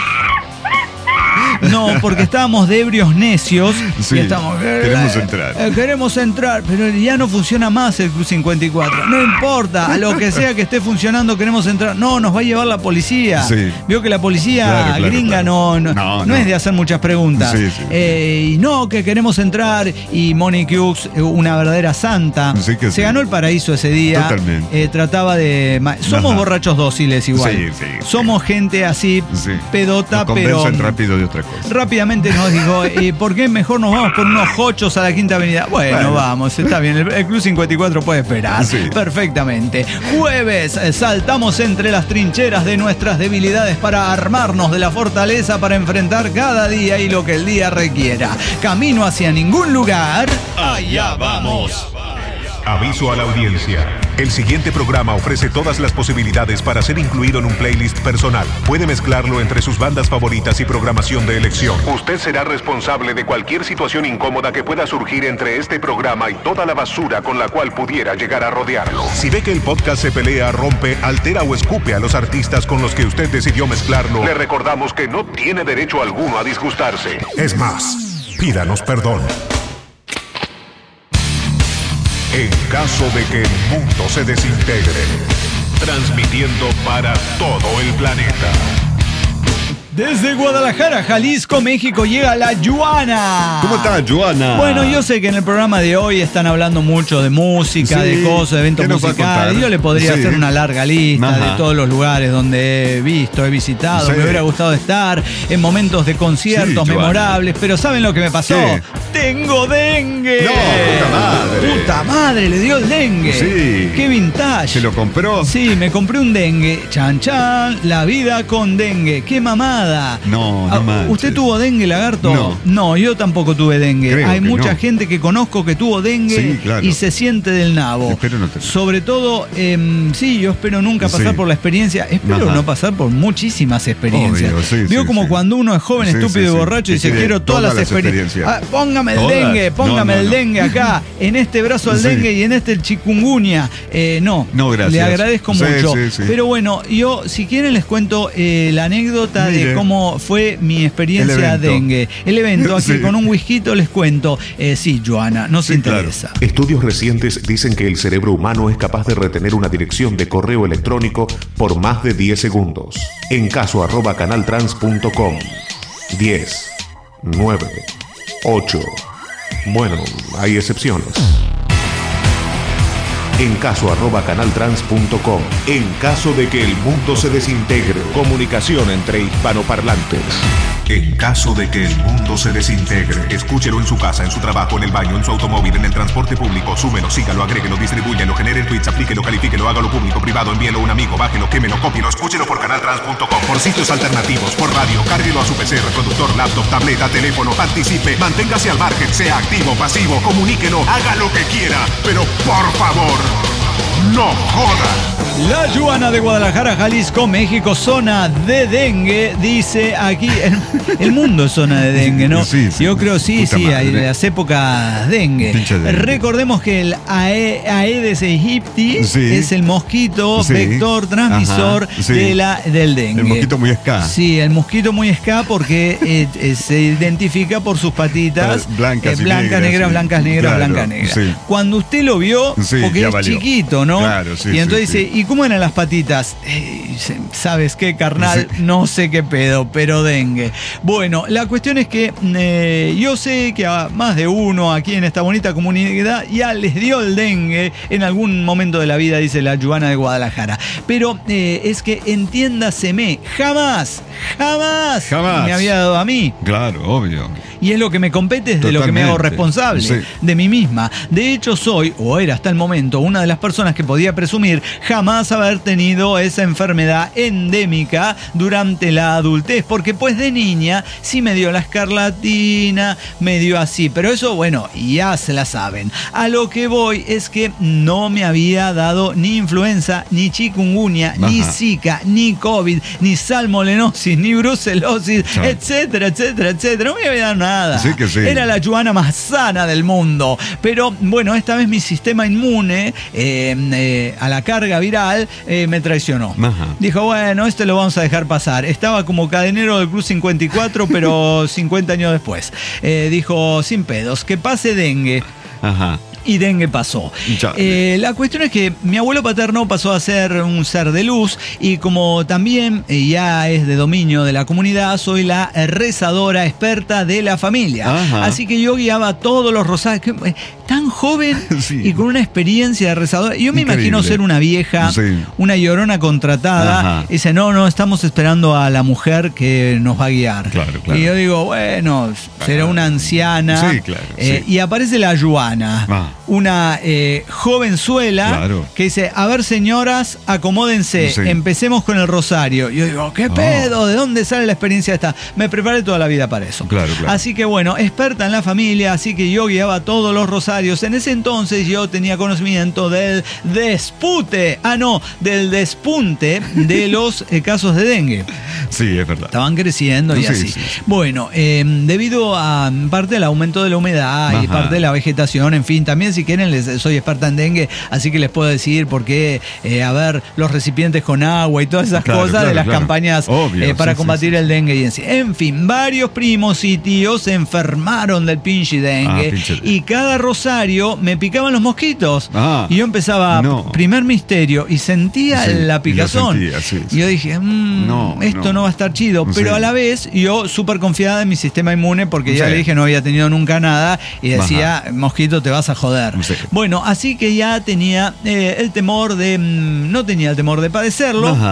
[SPEAKER 2] No, porque estábamos de ebrios necios.
[SPEAKER 3] Sí,
[SPEAKER 2] y estamos,
[SPEAKER 3] queremos entrar.
[SPEAKER 2] eh, queremos entrar, pero ya no funciona más el Club cincuenta y cuatro. No importa, a lo que sea que esté funcionando, queremos entrar. No, nos va a llevar la policía.
[SPEAKER 3] Sí.
[SPEAKER 2] Vio que la policía
[SPEAKER 3] Claro, claro,
[SPEAKER 2] gringa
[SPEAKER 3] claro.
[SPEAKER 2] No, no,
[SPEAKER 3] No,
[SPEAKER 2] no
[SPEAKER 3] no.
[SPEAKER 2] es de hacer muchas preguntas.
[SPEAKER 3] Sí, sí.
[SPEAKER 2] Eh, y no, que queremos entrar. Y Monique Hughes, eh, una verdadera santa,
[SPEAKER 3] Sí que
[SPEAKER 2] se
[SPEAKER 3] sí.
[SPEAKER 2] ganó el paraíso ese día.
[SPEAKER 3] Totalmente.
[SPEAKER 2] Eh, trataba de. ma- Somos
[SPEAKER 3] Ajá.
[SPEAKER 2] borrachos dóciles igual.
[SPEAKER 3] Sí, sí, sí.
[SPEAKER 2] Somos gente así,
[SPEAKER 3] Sí.
[SPEAKER 2] pedota,
[SPEAKER 3] Nos
[SPEAKER 2] pero.
[SPEAKER 3] convencen rápido de otra cosa.
[SPEAKER 2] Rápidamente nos dijo, eh, ¿por qué mejor nos vamos por unos hochos a la Quinta Avenida? Bueno,
[SPEAKER 3] Bueno.
[SPEAKER 2] vamos, está bien, el, el Club cincuenta y cuatro puede esperar
[SPEAKER 3] Sí.
[SPEAKER 2] perfectamente. Jueves, eh, saltamos entre las trincheras de nuestras debilidades para armarnos de la fortaleza para enfrentar cada día y lo que el día requiera. Camino hacia ningún lugar.
[SPEAKER 1] Allá vamos. Aviso a la audiencia. El siguiente programa ofrece todas las posibilidades para ser incluido en un playlist personal. Puede mezclarlo entre sus bandas favoritas y programación de elección. Usted será responsable de cualquier situación incómoda que pueda surgir entre este programa y toda la basura con la cual pudiera llegar a rodearlo. Si ve que el podcast se pelea, rompe, altera o escupe a los artistas con los que usted decidió mezclarlo, le recordamos que no tiene derecho alguno a disgustarse. Es más, pídanos perdón. En caso de que el mundo se desintegre, transmitiendo para todo el planeta.
[SPEAKER 2] Desde Guadalajara, Jalisco, México, llega la Yuana.
[SPEAKER 3] ¿Cómo está, Joana?
[SPEAKER 2] Bueno, yo sé que en el programa de hoy están hablando mucho de música,
[SPEAKER 3] Sí,
[SPEAKER 2] de cosas, de eventos
[SPEAKER 3] ¿qué nos va a
[SPEAKER 2] musicales.
[SPEAKER 3] contar?
[SPEAKER 2] Yo le podría
[SPEAKER 3] Sí.
[SPEAKER 2] hacer una larga lista
[SPEAKER 3] Ajá.
[SPEAKER 2] de todos los lugares donde he visto, he visitado,
[SPEAKER 3] Sí.
[SPEAKER 2] me hubiera gustado estar en momentos de conciertos
[SPEAKER 3] Sí, Joana.
[SPEAKER 2] memorables. Pero ¿saben lo que me pasó?
[SPEAKER 3] ¿Qué?
[SPEAKER 2] ¡Tengo dengue!
[SPEAKER 3] No, puta madre.
[SPEAKER 2] ¡Puta madre! Le dio el dengue.
[SPEAKER 3] Sí.
[SPEAKER 2] ¡Qué vintage!
[SPEAKER 3] ¿Se lo compró?
[SPEAKER 2] Sí, me compré un dengue. Chan, chan. La vida con dengue. ¡Qué mamada!
[SPEAKER 3] No, no
[SPEAKER 2] Ah,
[SPEAKER 3] manches.
[SPEAKER 2] ¿Usted tuvo dengue, lagarto?
[SPEAKER 3] No.
[SPEAKER 2] No, yo tampoco tuve dengue.
[SPEAKER 3] Creo
[SPEAKER 2] Hay
[SPEAKER 3] que
[SPEAKER 2] mucha
[SPEAKER 3] no.
[SPEAKER 2] gente que conozco que tuvo dengue
[SPEAKER 3] Sí, claro.
[SPEAKER 2] y se siente del nabo.
[SPEAKER 3] Espero no tener.
[SPEAKER 2] Sobre todo, eh, sí, yo espero nunca pasar
[SPEAKER 3] Sí.
[SPEAKER 2] por la experiencia. Espero
[SPEAKER 3] Ajá.
[SPEAKER 2] no pasar por muchísimas experiencias.
[SPEAKER 3] Obvio, sí,
[SPEAKER 2] Digo
[SPEAKER 3] sí,
[SPEAKER 2] como
[SPEAKER 3] sí.
[SPEAKER 2] cuando uno es joven,
[SPEAKER 3] Sí,
[SPEAKER 2] estúpido
[SPEAKER 3] sí,
[SPEAKER 2] y
[SPEAKER 3] sí.
[SPEAKER 2] borracho y
[SPEAKER 3] Que
[SPEAKER 2] dice,
[SPEAKER 3] quiere
[SPEAKER 2] quiero todas,
[SPEAKER 3] todas
[SPEAKER 2] las
[SPEAKER 3] las
[SPEAKER 2] experiencias.
[SPEAKER 3] experiencias.
[SPEAKER 2] Ah, póngame el
[SPEAKER 3] Todas.
[SPEAKER 2] dengue, póngame
[SPEAKER 3] No, no,
[SPEAKER 2] el
[SPEAKER 3] no.
[SPEAKER 2] dengue acá, en este brazo el
[SPEAKER 3] Sí.
[SPEAKER 2] dengue y en este el chikungunya. Eh, no,
[SPEAKER 3] No, gracias.
[SPEAKER 2] le agradezco
[SPEAKER 3] Sí,
[SPEAKER 2] mucho.
[SPEAKER 3] sí, sí.
[SPEAKER 2] Pero bueno, yo si quieren les cuento eh, la anécdota
[SPEAKER 3] Mire.
[SPEAKER 2] de cómo fue mi experiencia
[SPEAKER 3] El evento.
[SPEAKER 2] dengue. El evento, aquí
[SPEAKER 3] Sí.
[SPEAKER 2] con un whisky les cuento. Eh, sí, Joana, no se
[SPEAKER 3] Sí, claro.
[SPEAKER 2] interesa.
[SPEAKER 1] Estudios recientes dicen que el cerebro humano es capaz de retener una dirección de correo electrónico por más de diez segundos. En caso arroba canaltrans punto com. diez, nueve, ocho. Bueno, hay excepciones. En caso arroba canaltrans punto com. En caso de que el mundo se desintegre. Comunicación entre hispanoparlantes. En caso de que el mundo se desintegre. Escúchelo en su casa, en su trabajo, en el baño, en su automóvil, en el transporte público. Súmelo, sígalo, agréguelo, distribúyelo, genere tweets, aplíquelo, califíquelo, hágalo público, privado, envíelo a un amigo, bájelo, quémelo, cópielo, escúchelo por canaltrans punto com. Por sitios alternativos, por radio, cárguelo a su P C, reproductor, laptop, tableta, teléfono, participe, manténgase al margen, sea activo, pasivo, comuníquelo, haga lo que quiera, pero por favor, no joda.
[SPEAKER 2] La Joana de Guadalajara, Jalisco, México, zona de dengue, dice aquí, el, el mundo es zona de dengue, ¿no?
[SPEAKER 3] Sí, sí.
[SPEAKER 2] Yo creo sí,
[SPEAKER 3] Puta
[SPEAKER 2] sí,
[SPEAKER 3] madre.
[SPEAKER 2] hay las épocas dengue.
[SPEAKER 3] Pinche dengue.
[SPEAKER 2] Recordemos que el Ae- Aedes aegypti
[SPEAKER 3] Sí.
[SPEAKER 2] es el mosquito
[SPEAKER 3] Sí.
[SPEAKER 2] vector transmisor
[SPEAKER 3] Ajá, sí.
[SPEAKER 2] de la, del dengue.
[SPEAKER 3] El mosquito muy esca.
[SPEAKER 2] Sí, el mosquito muy esca porque eh, eh, se identifica por sus patitas
[SPEAKER 3] Eh, blancas y
[SPEAKER 2] blancas,
[SPEAKER 3] negras,
[SPEAKER 2] negras,
[SPEAKER 3] sí.
[SPEAKER 2] blancas, negras,
[SPEAKER 3] Claro,
[SPEAKER 2] blancas, negras.
[SPEAKER 3] sí.
[SPEAKER 2] Cuando usted lo vio,
[SPEAKER 3] Sí,
[SPEAKER 2] porque
[SPEAKER 3] ya
[SPEAKER 2] es
[SPEAKER 3] valió.
[SPEAKER 2] chiquito, ¿no?
[SPEAKER 3] Claro, sí,
[SPEAKER 2] y entonces
[SPEAKER 3] sí,
[SPEAKER 2] dice,
[SPEAKER 3] sí.
[SPEAKER 2] ¿y cómo eran las patitas? Eh, dice, ¿sabes qué, carnal?
[SPEAKER 3] Sí.
[SPEAKER 2] No sé qué pedo, pero dengue. Bueno, la cuestión es que eh, yo sé que a más de uno aquí en esta bonita comunidad ya les dio el dengue en algún momento de la vida, dice la Joana de Guadalajara. Pero eh, es que entiéndaseme, jamás, jamás,
[SPEAKER 3] Jamás.
[SPEAKER 2] me había dado a mí.
[SPEAKER 3] Claro, obvio.
[SPEAKER 2] Y es lo que me compete, es de lo que me hago
[SPEAKER 3] Totalmente.
[SPEAKER 2] responsable,
[SPEAKER 3] Sí.
[SPEAKER 2] de mí misma. De hecho, soy, o era hasta el momento, una de las personas que podía presumir jamás haber tenido esa enfermedad endémica durante la adultez. Porque pues de niña sí me dio la escarlatina, me dio así. Pero eso, bueno, ya se la saben. A lo que voy es que no me había dado ni influenza, ni chikungunya, ni
[SPEAKER 3] Ajá.
[SPEAKER 2] zika, ni COVID, ni salmonellosis, ni brucelosis,
[SPEAKER 3] Sí.
[SPEAKER 2] etcétera, etcétera, etcétera. No me había dado nada.
[SPEAKER 3] Sí que sí.
[SPEAKER 2] Era la Joana más sana del mundo. Pero bueno, esta vez mi sistema inmune eh, eh, a la carga viral eh, me traicionó.
[SPEAKER 3] Ajá.
[SPEAKER 2] Dijo, bueno, este lo vamos a dejar pasar. Estaba como cadenero del Club cincuenta y cuatro, pero cincuenta años después. Eh, dijo, sin pedos, que pase dengue.
[SPEAKER 3] Ajá.
[SPEAKER 2] Y dengue pasó.
[SPEAKER 3] Ya.
[SPEAKER 2] Eh, la cuestión es que mi abuelo paterno pasó a ser un ser de luz y como también eh, ya es de dominio de la comunidad, soy la rezadora experta de la familia.
[SPEAKER 3] Ajá.
[SPEAKER 2] Así que yo guiaba todos los rosarios. que, eh, Tan joven
[SPEAKER 3] Sí.
[SPEAKER 2] y con una experiencia de rezadora. Yo me
[SPEAKER 3] Increíble.
[SPEAKER 2] imagino ser una vieja,
[SPEAKER 3] Sí.
[SPEAKER 2] una llorona contratada.
[SPEAKER 3] Ajá.
[SPEAKER 2] Y dice, no, no, estamos esperando a la mujer que nos va a guiar.
[SPEAKER 3] Claro, claro.
[SPEAKER 2] Y yo digo, bueno, será una anciana.
[SPEAKER 3] Sí, claro,
[SPEAKER 2] Eh,
[SPEAKER 3] sí.
[SPEAKER 2] Y aparece la Joana.
[SPEAKER 3] Ah.
[SPEAKER 2] Una eh, jovenzuela
[SPEAKER 3] Claro.
[SPEAKER 2] que dice, a ver señoras, acomódense,
[SPEAKER 3] Sí.
[SPEAKER 2] empecemos con el rosario. Y yo digo, ¿qué
[SPEAKER 3] Oh.
[SPEAKER 2] pedo? ¿De dónde sale la experiencia esta? Me preparé toda la vida para eso.
[SPEAKER 3] Claro, claro.
[SPEAKER 2] Así que bueno, experta en la familia, así que yo guiaba todos los rosarios. En ese entonces yo tenía conocimiento del despute, ah no, del despunte de los eh, casos de dengue.
[SPEAKER 3] Sí, es verdad.
[SPEAKER 2] Estaban creciendo y
[SPEAKER 3] Sí,
[SPEAKER 2] así.
[SPEAKER 3] sí, sí.
[SPEAKER 2] Bueno, eh, debido a en parte al aumento de la humedad y
[SPEAKER 3] Ajá.
[SPEAKER 2] parte de la vegetación, en fin, también si quieren les, soy experta en dengue, así que les puedo decir por qué, eh, a ver, los recipientes con agua y todas esas
[SPEAKER 3] Claro,
[SPEAKER 2] cosas
[SPEAKER 3] claro,
[SPEAKER 2] de las
[SPEAKER 3] claro.
[SPEAKER 2] campañas
[SPEAKER 3] Obvio,
[SPEAKER 2] eh, para
[SPEAKER 3] sí,
[SPEAKER 2] combatir
[SPEAKER 3] sí, sí.
[SPEAKER 2] el dengue y en sí. En fin, varios primos y tíos se enfermaron del pinche dengue
[SPEAKER 3] Ah, pinche dengue.
[SPEAKER 2] y cada rosario me picaban los mosquitos.
[SPEAKER 3] Ah,
[SPEAKER 2] y yo empezaba,
[SPEAKER 3] no.
[SPEAKER 2] primer misterio, y sentía
[SPEAKER 3] Sí, y
[SPEAKER 2] la
[SPEAKER 3] lo
[SPEAKER 2] picazón.
[SPEAKER 3] sentía, sí, sí.
[SPEAKER 2] Y yo dije, mm,
[SPEAKER 3] No,
[SPEAKER 2] esto no.
[SPEAKER 3] no.
[SPEAKER 2] va a estar chido. Pero
[SPEAKER 3] Sí.
[SPEAKER 2] a la vez, yo súper confiada en mi sistema inmune, porque ya
[SPEAKER 3] Sí.
[SPEAKER 2] le dije no había tenido nunca nada, y decía,
[SPEAKER 3] Ajá.
[SPEAKER 2] mosquito, te vas a joder.
[SPEAKER 3] Sí.
[SPEAKER 2] Bueno, así que ya tenía eh, el temor de, mm, no tenía el temor de padecerlo.
[SPEAKER 3] Ajá.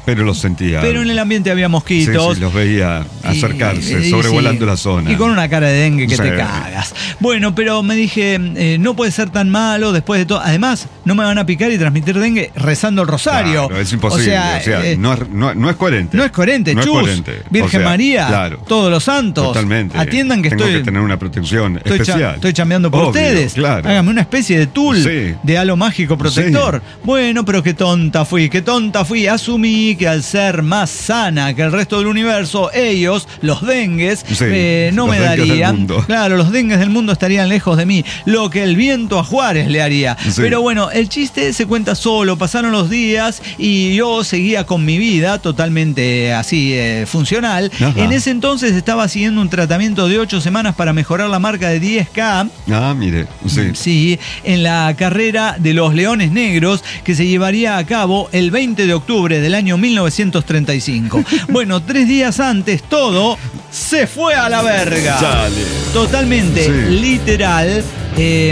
[SPEAKER 3] Pero los sentía.
[SPEAKER 2] Pero en el ambiente había mosquitos.
[SPEAKER 3] Sí, sí, los veía acercarse,
[SPEAKER 2] y, y,
[SPEAKER 3] sobrevolando
[SPEAKER 2] sí,
[SPEAKER 3] la zona.
[SPEAKER 2] Y con una cara de dengue que
[SPEAKER 3] sí.
[SPEAKER 2] te cagas. Bueno, pero me dije, eh, no puede ser tan malo después de todo. Además, no me van a picar y transmitir dengue rezando el rosario.
[SPEAKER 3] Claro, es imposible. O sea, o sea eh, no, es, no, no es coherente.
[SPEAKER 2] No es coherente,
[SPEAKER 3] no
[SPEAKER 2] chus.
[SPEAKER 3] Es coherente.
[SPEAKER 2] Virgen
[SPEAKER 3] o sea,
[SPEAKER 2] María,
[SPEAKER 3] claro,
[SPEAKER 2] todos los santos.
[SPEAKER 3] Totalmente.
[SPEAKER 2] Atiendan que
[SPEAKER 3] Tengo
[SPEAKER 2] estoy.
[SPEAKER 3] que tener una protección
[SPEAKER 2] estoy
[SPEAKER 3] especial.
[SPEAKER 2] Cha, estoy chambeando por
[SPEAKER 3] Obvio,
[SPEAKER 2] ustedes.
[SPEAKER 3] Claro.
[SPEAKER 2] Hágame una especie de tul,
[SPEAKER 3] sí.
[SPEAKER 2] de halo mágico protector.
[SPEAKER 3] Sí.
[SPEAKER 2] Bueno, pero qué tonta fui, qué tonta fui. Asumí que al ser más sana que el resto del universo, ellos, los dengues,
[SPEAKER 3] sí,
[SPEAKER 2] eh, no me darían. Claro, los dengues del mundo estarían lejos de mí. Lo que el viento a Juárez le haría. Sí. Pero bueno, el chiste se cuenta solo. Pasaron los días y yo seguía con mi vida totalmente así eh, funcional. Ajá. En ese entonces estaba siguiendo un tratamiento de ocho semanas para mejorar la marca de diez K.
[SPEAKER 3] Ah, mire. Sí.
[SPEAKER 2] Sí, en la carrera de los Leones Negros que se llevaría a cabo el veinte de octubre del año mil novecientos treinta y cinco. Bueno, tres días antes todo se fue a la verga.
[SPEAKER 3] Dale.
[SPEAKER 2] Totalmente,
[SPEAKER 3] sí.
[SPEAKER 2] literal. Eh,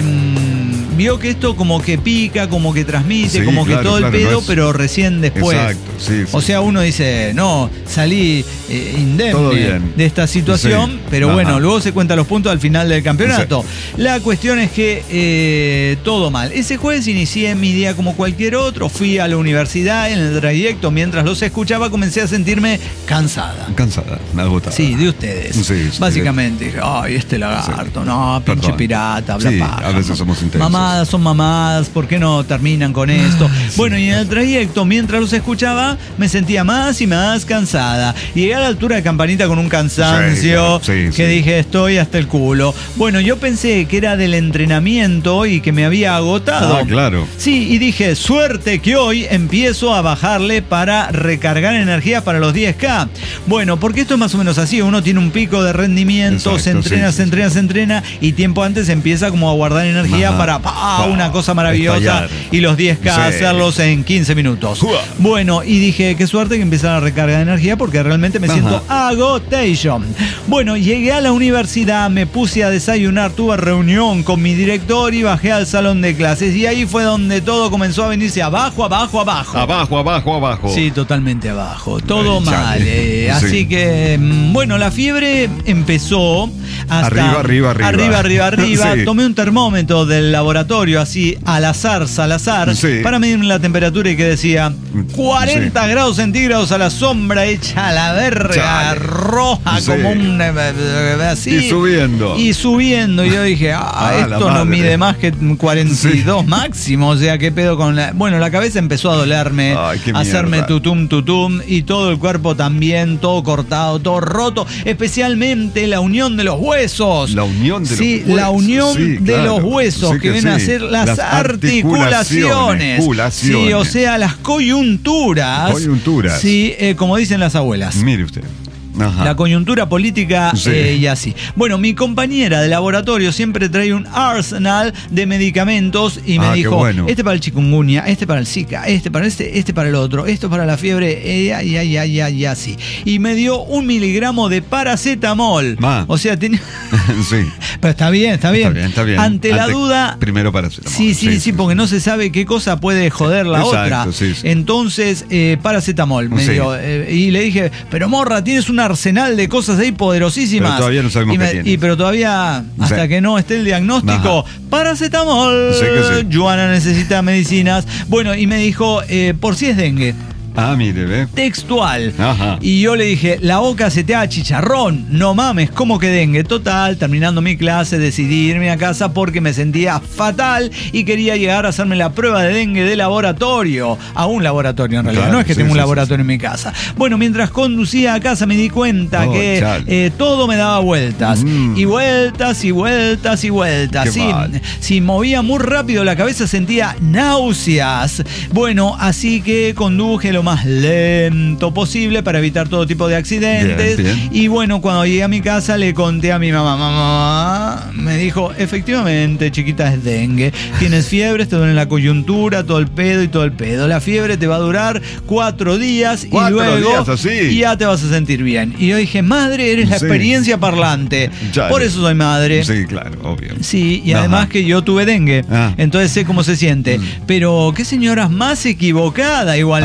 [SPEAKER 2] vio que esto como que pica, como que transmite,
[SPEAKER 3] sí,
[SPEAKER 2] como que
[SPEAKER 3] claro,
[SPEAKER 2] todo
[SPEAKER 3] claro,
[SPEAKER 2] el pedo,
[SPEAKER 3] no es...
[SPEAKER 2] pero recién después.
[SPEAKER 3] Exacto, sí, sí.
[SPEAKER 2] O sea, uno dice, no, salí eh, indemne de esta situación, sí. pero Ajá. bueno, luego se cuentan los puntos al final del campeonato. Sí. La cuestión es que eh, todo mal. Ese jueves inicié mi día como cualquier otro, fui a la universidad, en el trayecto, mientras los escuchaba, comencé a sentirme cansada.
[SPEAKER 3] Cansada, agotada.
[SPEAKER 2] Sí, de ustedes. Sí, sí, básicamente, sí. Ay, este lagarto, sí. no, pinche Perdón. pirata, bla
[SPEAKER 3] sí,
[SPEAKER 2] paja.
[SPEAKER 3] A veces somos intensos.
[SPEAKER 2] Mamá, son mamadas, ¿por qué no terminan con esto? Sí. Bueno, y en el trayecto, mientras los escuchaba, me sentía más y más cansada. Llegué a la altura de Campanita con un cansancio sí, sí, sí, que sí. dije, estoy hasta el culo. Bueno, yo pensé que era del entrenamiento y que me había agotado.
[SPEAKER 3] Ah, claro.
[SPEAKER 2] Sí, y dije, suerte que hoy empiezo a bajarle para recargar energías para los diez K. Bueno, porque esto es más o menos así, uno tiene un pico de rendimiento, Exacto, se entrena, sí, se entrena, sí. se entrena, y tiempo antes empieza como a guardar energía Ajá. para... ¡pah! Una cosa maravillosa Estallar. Y los diez K sí. hacerlos en quince minutos. Uah. Bueno, y dije, qué suerte que empiezan a recargar energía porque realmente me Ajá. siento agotation. Bueno, llegué a la universidad, me puse a desayunar, tuve reunión con mi director y bajé al salón de clases y ahí fue donde todo comenzó a venirse abajo, abajo, abajo.
[SPEAKER 3] Abajo, abajo, abajo.
[SPEAKER 2] Sí, totalmente abajo. Todo Ay, mal. Eh. Sí. Así que, bueno, la fiebre empezó hasta...
[SPEAKER 3] Arriba, arriba, arriba.
[SPEAKER 2] Arriba, arriba, arriba. Sí. Tomé un termómetro del laboratorio así al azar, Salazar, sí. para medirme la temperatura y que decía cuarenta sí. grados centígrados a la sombra, hecha a la verga, Chale. roja sí. como un... así.
[SPEAKER 3] Y subiendo.
[SPEAKER 2] Y subiendo. Y yo dije, ah, ah esto no mide más que cuarenta y dos sí. máximo. O sea, qué pedo con la... Bueno, la cabeza empezó a dolerme, Ay, a hacerme tutum, tutum, y todo el cuerpo también, todo cortado, todo roto, especialmente la unión de los huesos.
[SPEAKER 3] La unión de
[SPEAKER 2] sí,
[SPEAKER 3] los huesos.
[SPEAKER 2] la unión
[SPEAKER 3] sí,
[SPEAKER 2] de
[SPEAKER 3] claro.
[SPEAKER 2] los huesos sí que, que vienen sí. a ser las, las articulaciones. articulaciones. Sí, o sea, las coyunturas.
[SPEAKER 3] Coyunturas.
[SPEAKER 2] Sí, eh, como dicen las abuelas.
[SPEAKER 3] Mire usted. Ajá.
[SPEAKER 2] La coyuntura política
[SPEAKER 3] sí.
[SPEAKER 2] eh, y así. Bueno, mi compañera de laboratorio siempre trae un arsenal de medicamentos y me
[SPEAKER 3] ah,
[SPEAKER 2] dijo,
[SPEAKER 3] bueno.
[SPEAKER 2] este para el chikungunya, este para el Zika, este para este, este para el otro, esto para la fiebre, eh, ya, ya, ya, ya, ya, así. Y me dio un miligramo de paracetamol.
[SPEAKER 3] Ma.
[SPEAKER 2] O sea, tenía...
[SPEAKER 3] sí.
[SPEAKER 2] Pero está bien, está bien.
[SPEAKER 3] Está bien, está bien.
[SPEAKER 2] Ante, Ante la duda...
[SPEAKER 3] Primero paracetamol.
[SPEAKER 2] Sí, sí, sí, sí, porque no se sabe qué cosa puede joder la
[SPEAKER 3] Exacto,
[SPEAKER 2] otra.
[SPEAKER 3] Sí, sí.
[SPEAKER 2] Entonces, eh, paracetamol me sí. dio. Eh, y le dije, pero morra, tienes una arsenal de cosas ahí poderosísimas.
[SPEAKER 3] Pero todavía no sabemos
[SPEAKER 2] y
[SPEAKER 3] qué
[SPEAKER 2] me,
[SPEAKER 3] tiene.
[SPEAKER 2] Y pero todavía, hasta sí. que no esté el diagnóstico, Ajá. paracetamol.
[SPEAKER 3] Sí que sí.
[SPEAKER 2] Joana necesita medicinas. Bueno, y me dijo, eh, por si es dengue.
[SPEAKER 3] Ah, mire, ve.
[SPEAKER 2] Textual.
[SPEAKER 3] Ajá.
[SPEAKER 2] Y yo le dije, la boca se te da chicharrón. No mames, ¿cómo que dengue? Total, terminando mi clase, decidí irme a casa porque me sentía fatal y quería llegar a hacerme la prueba de dengue de laboratorio. A un laboratorio, en realidad. Claro, no es que sí, tengo sí, un laboratorio sí. en mi casa. Bueno, mientras conducía a casa me di cuenta oh, que eh, todo me daba vueltas. Mm. Y vueltas, y vueltas, y vueltas. Sí, si movía muy rápido la cabeza sentía náuseas. Bueno, así que conduje lo más lento posible para evitar todo tipo de accidentes. Bien, bien. Y bueno, cuando llegué a mi casa le conté a mi mamá. Mamá me dijo, efectivamente, chiquita, es dengue. Tienes fiebre, te duele la coyuntura, todo el pedo y todo el pedo. La fiebre te va a durar cuatro días
[SPEAKER 3] ¿Cuatro
[SPEAKER 2] y luego
[SPEAKER 3] días así?
[SPEAKER 2] Y ya te vas a sentir bien. Y yo dije, madre, eres la sí. experiencia parlante. Chale. Por eso soy madre.
[SPEAKER 3] Sí, claro, obvio.
[SPEAKER 2] Sí, y
[SPEAKER 3] Ajá.
[SPEAKER 2] además que yo tuve dengue.
[SPEAKER 3] Ah.
[SPEAKER 2] Entonces sé cómo se siente. Mm. Pero qué señoras más equivocada igualmente.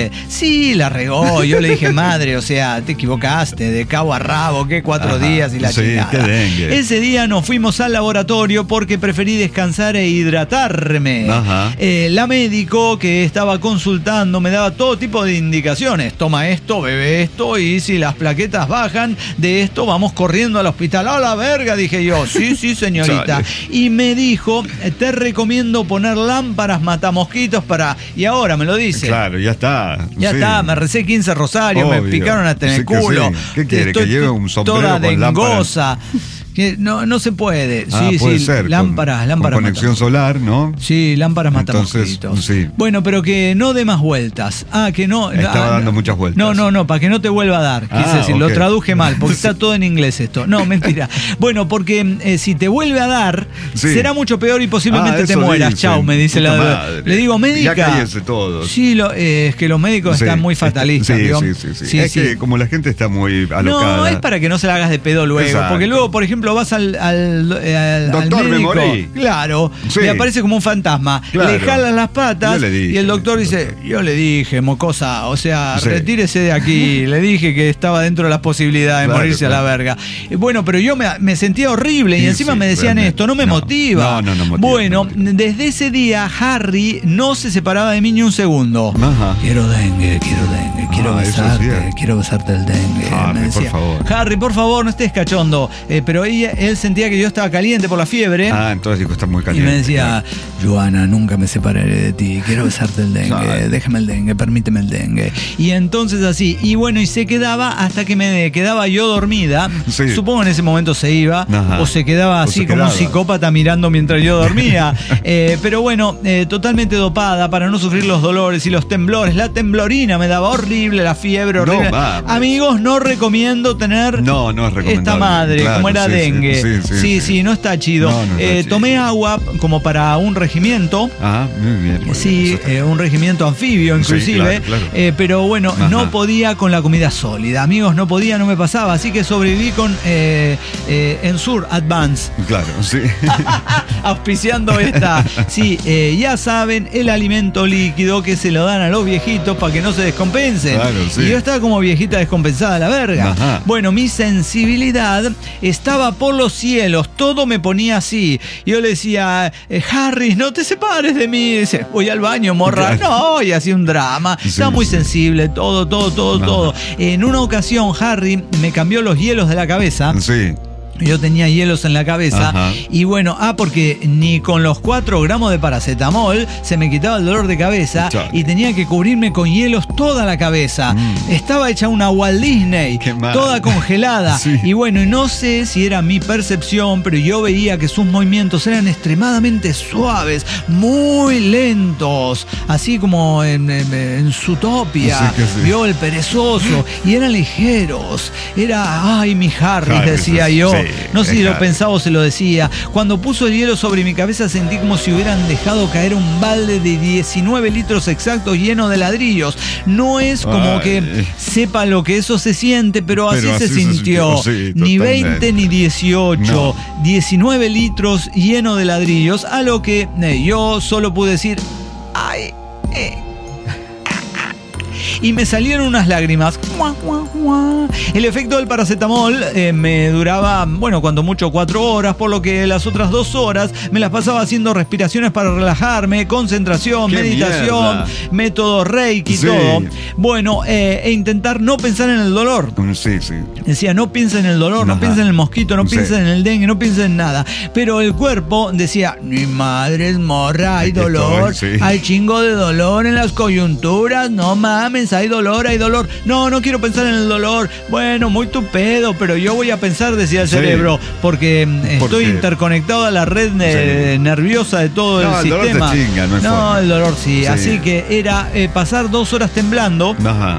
[SPEAKER 2] Eh, sí, la regó. Yo le dije, madre, o sea, te equivocaste, de cabo a rabo, que cuatro Ajá, días y la
[SPEAKER 3] sí,
[SPEAKER 2] chingada.
[SPEAKER 3] Qué dengue.
[SPEAKER 2] Ese día nos fuimos al laboratorio porque preferí descansar e hidratarme.
[SPEAKER 3] Ajá.
[SPEAKER 2] Eh, la médico que estaba consultando me daba todo tipo de indicaciones. Toma esto, bebe esto, y si las plaquetas bajan de esto, vamos corriendo al hospital. ¡A la verga! Dije yo. Sí, sí, señorita. Y me dijo, te recomiendo poner lámparas matamosquitos para... Y ahora me lo dice.
[SPEAKER 3] Claro, ya está.
[SPEAKER 2] Ya sí. está, me recé quince rosarios, Obvio. me picaron hasta en el
[SPEAKER 3] sí
[SPEAKER 2] culo.
[SPEAKER 3] Sí. ¿Qué quiere?
[SPEAKER 2] Estoy
[SPEAKER 3] ¿Que lleve un sombrero
[SPEAKER 2] toda
[SPEAKER 3] con
[SPEAKER 2] dengosa.
[SPEAKER 3] lámparas?
[SPEAKER 2] Que no, no se puede.
[SPEAKER 3] Ah,
[SPEAKER 2] sí,
[SPEAKER 3] puede
[SPEAKER 2] sí,
[SPEAKER 3] ser.
[SPEAKER 2] lámparas,
[SPEAKER 3] con,
[SPEAKER 2] lámparas.
[SPEAKER 3] Con conexión solar, ¿no?
[SPEAKER 2] Sí, lámparas
[SPEAKER 3] Entonces,
[SPEAKER 2] matamosquitos.
[SPEAKER 3] sí.
[SPEAKER 2] Bueno, pero que no dé más vueltas. Ah, que no.
[SPEAKER 3] Estaba
[SPEAKER 2] ah,
[SPEAKER 3] dando
[SPEAKER 2] no,
[SPEAKER 3] muchas vueltas.
[SPEAKER 2] No, no, no, para que no te vuelva a dar. Quise
[SPEAKER 3] ah,
[SPEAKER 2] decir,
[SPEAKER 3] okay.
[SPEAKER 2] lo traduje mal, porque está todo en inglés esto. No, mentira. Bueno, porque eh, si te vuelve a dar, sí. será mucho peor y posiblemente ah, te mueras. Dicen. Chau, me dice Puta la
[SPEAKER 3] madre.
[SPEAKER 2] Le digo, médica.
[SPEAKER 3] Ya cállese todos.
[SPEAKER 2] Sí, lo, eh, es que los médicos sí. están muy fatalistas.
[SPEAKER 3] Sí, sí, sí, sí. sí es sí. que como la gente está muy alocada.
[SPEAKER 2] No, es para que no se la hagas de pedo luego. Exacto. Porque luego, por ejemplo, vas al, al, al
[SPEAKER 3] doctor,
[SPEAKER 2] al médico,
[SPEAKER 3] me morí.
[SPEAKER 2] Claro,
[SPEAKER 3] sí.
[SPEAKER 2] le aparece como un fantasma.
[SPEAKER 3] Claro.
[SPEAKER 2] Le jalan las patas
[SPEAKER 3] le dije,
[SPEAKER 2] y el doctor dice, doctor. yo le dije, mocosa, o sea, sí. retírese de aquí. Le dije que estaba dentro de las posibilidades de claro, morirse claro. a la verga. Bueno, pero yo me, me sentía horrible y sí, encima sí, me decían realmente. esto, no me no. motiva.
[SPEAKER 3] No, no, no motiva.
[SPEAKER 2] Bueno,
[SPEAKER 3] no motiva.
[SPEAKER 2] desde ese día Harry no se separaba de mí ni un segundo.
[SPEAKER 3] Ajá.
[SPEAKER 2] Quiero dengue, quiero dengue, quiero ah, besarte, sí. quiero besarte el dengue.
[SPEAKER 3] Harry,
[SPEAKER 2] me decía,
[SPEAKER 3] por favor.
[SPEAKER 2] Harry, por favor, no estés cachondo. Eh, pero ella, él sentía que yo estaba caliente por la fiebre.
[SPEAKER 3] Ah, entonces dijo, está muy caliente.
[SPEAKER 2] Y me decía, Joana, nunca me separaré de ti, quiero besarte el dengue, ah, déjame el dengue, permíteme el dengue. Y entonces así, y bueno, y se quedaba hasta que me quedaba yo dormida. Sí. Supongo en ese momento se iba, Ajá. o se quedaba así se como quedaba. un psicópata mirando mientras yo dormía. eh, pero bueno, eh, totalmente dopada para no sufrir los dolores y los temblores. La temblorina me daba horrible, la fiebre horrible.
[SPEAKER 3] No,
[SPEAKER 2] Amigos, no recomiendo tener
[SPEAKER 3] no, no es
[SPEAKER 2] esta madre, claro, como era
[SPEAKER 3] sí,
[SPEAKER 2] dengue.
[SPEAKER 3] Sí, sí, sí,
[SPEAKER 2] sí, sí, sí, no está chido.
[SPEAKER 3] No, no
[SPEAKER 2] eh,
[SPEAKER 3] está
[SPEAKER 2] tomé
[SPEAKER 3] chido.
[SPEAKER 2] agua como para un regimiento.
[SPEAKER 3] Ah, muy bien. Muy
[SPEAKER 2] sí,
[SPEAKER 3] bien,
[SPEAKER 2] eh, un regimiento anfibio inclusive.
[SPEAKER 3] Sí, claro, claro.
[SPEAKER 2] Eh, pero bueno, Ajá. no podía con la comida sólida. Amigos, no podía, no me pasaba. Así que sobreviví con eh, eh, Ensure Advance.
[SPEAKER 3] Claro, sí.
[SPEAKER 2] Auspiciando esta. Sí, eh, ya saben, el alimento líquido que se lo dan a los viejitos para que no se descompensen.
[SPEAKER 3] Claro, sí.
[SPEAKER 2] Y yo estaba como viejita descompensada a la verga.
[SPEAKER 3] Ajá.
[SPEAKER 2] Bueno, mi sensibilidad estaba por los cielos. Todo me ponía así. Yo le decía, eh, Harry, no te separes de mí. Dice, voy al baño, morra. Claro. No, y hacía un drama. Sí, estaba muy sí. sensible, todo, todo, todo, Ajá. todo. En una ocasión, Harry me cambió los hielos de la cabeza.
[SPEAKER 3] Sí.
[SPEAKER 2] Yo tenía hielos en la cabeza. Ajá. Y bueno, ah, porque ni con los cuatro gramos de paracetamol se me quitaba el dolor de cabeza. Chale. Y tenía que cubrirme con hielos toda la cabeza. Mm. Estaba hecha una Walt Disney, toda congelada. Sí. Y bueno, no sé si era mi percepción, pero yo veía que sus movimientos eran extremadamente suaves, muy lentos, así como en, en, en Zootopia. Sí, sí. Vio el perezoso, y eran ligeros. Era, ay, mi Harry, Harry decía yo. Sí. No sé si lo pensaba o se lo decía. Cuando puso el hielo sobre mi cabeza sentí como si hubieran dejado caer un balde de diecinueve litros exactos lleno de ladrillos. No es como Ay. que sepa lo que eso se siente, pero, pero así, así se sintió. Se sintió. Sí, ni veinte ni dieciocho. No. diecinueve litros lleno de ladrillos. A lo que eh, yo solo pude decir, ay, eh. y me salieron unas lágrimas. El efecto del paracetamol eh, me duraba, bueno, cuando mucho cuatro horas, por lo que las otras dos horas me las pasaba haciendo respiraciones para relajarme, concentración, ¡Qué meditación, mierda! método Reiki, sí. todo. Bueno, eh, e intentar no pensar en el dolor.
[SPEAKER 3] Sí, sí.
[SPEAKER 2] Decía, no piensa en el dolor, Ajá. no piensa en el mosquito, no sí. piensa en el dengue, no piensa en nada. Pero el cuerpo decía, mi madre es morra, hay dolor, estoy, sí. hay chingo de dolor en las coyunturas, no mames, hay dolor, hay dolor. No, no quiero pensar en el dolor. Bueno, muy tu pedo, pero yo voy a pensar, decía el sí. cerebro, porque ¿Por estoy qué? interconectado a la red sí. nerviosa de todo
[SPEAKER 3] no,
[SPEAKER 2] el,
[SPEAKER 3] el
[SPEAKER 2] sistema.
[SPEAKER 3] Dolor te chinga, no, es
[SPEAKER 2] no
[SPEAKER 3] forma.
[SPEAKER 2] el dolor sí. sí. Así que era eh, pasar dos horas temblando.
[SPEAKER 3] Ajá.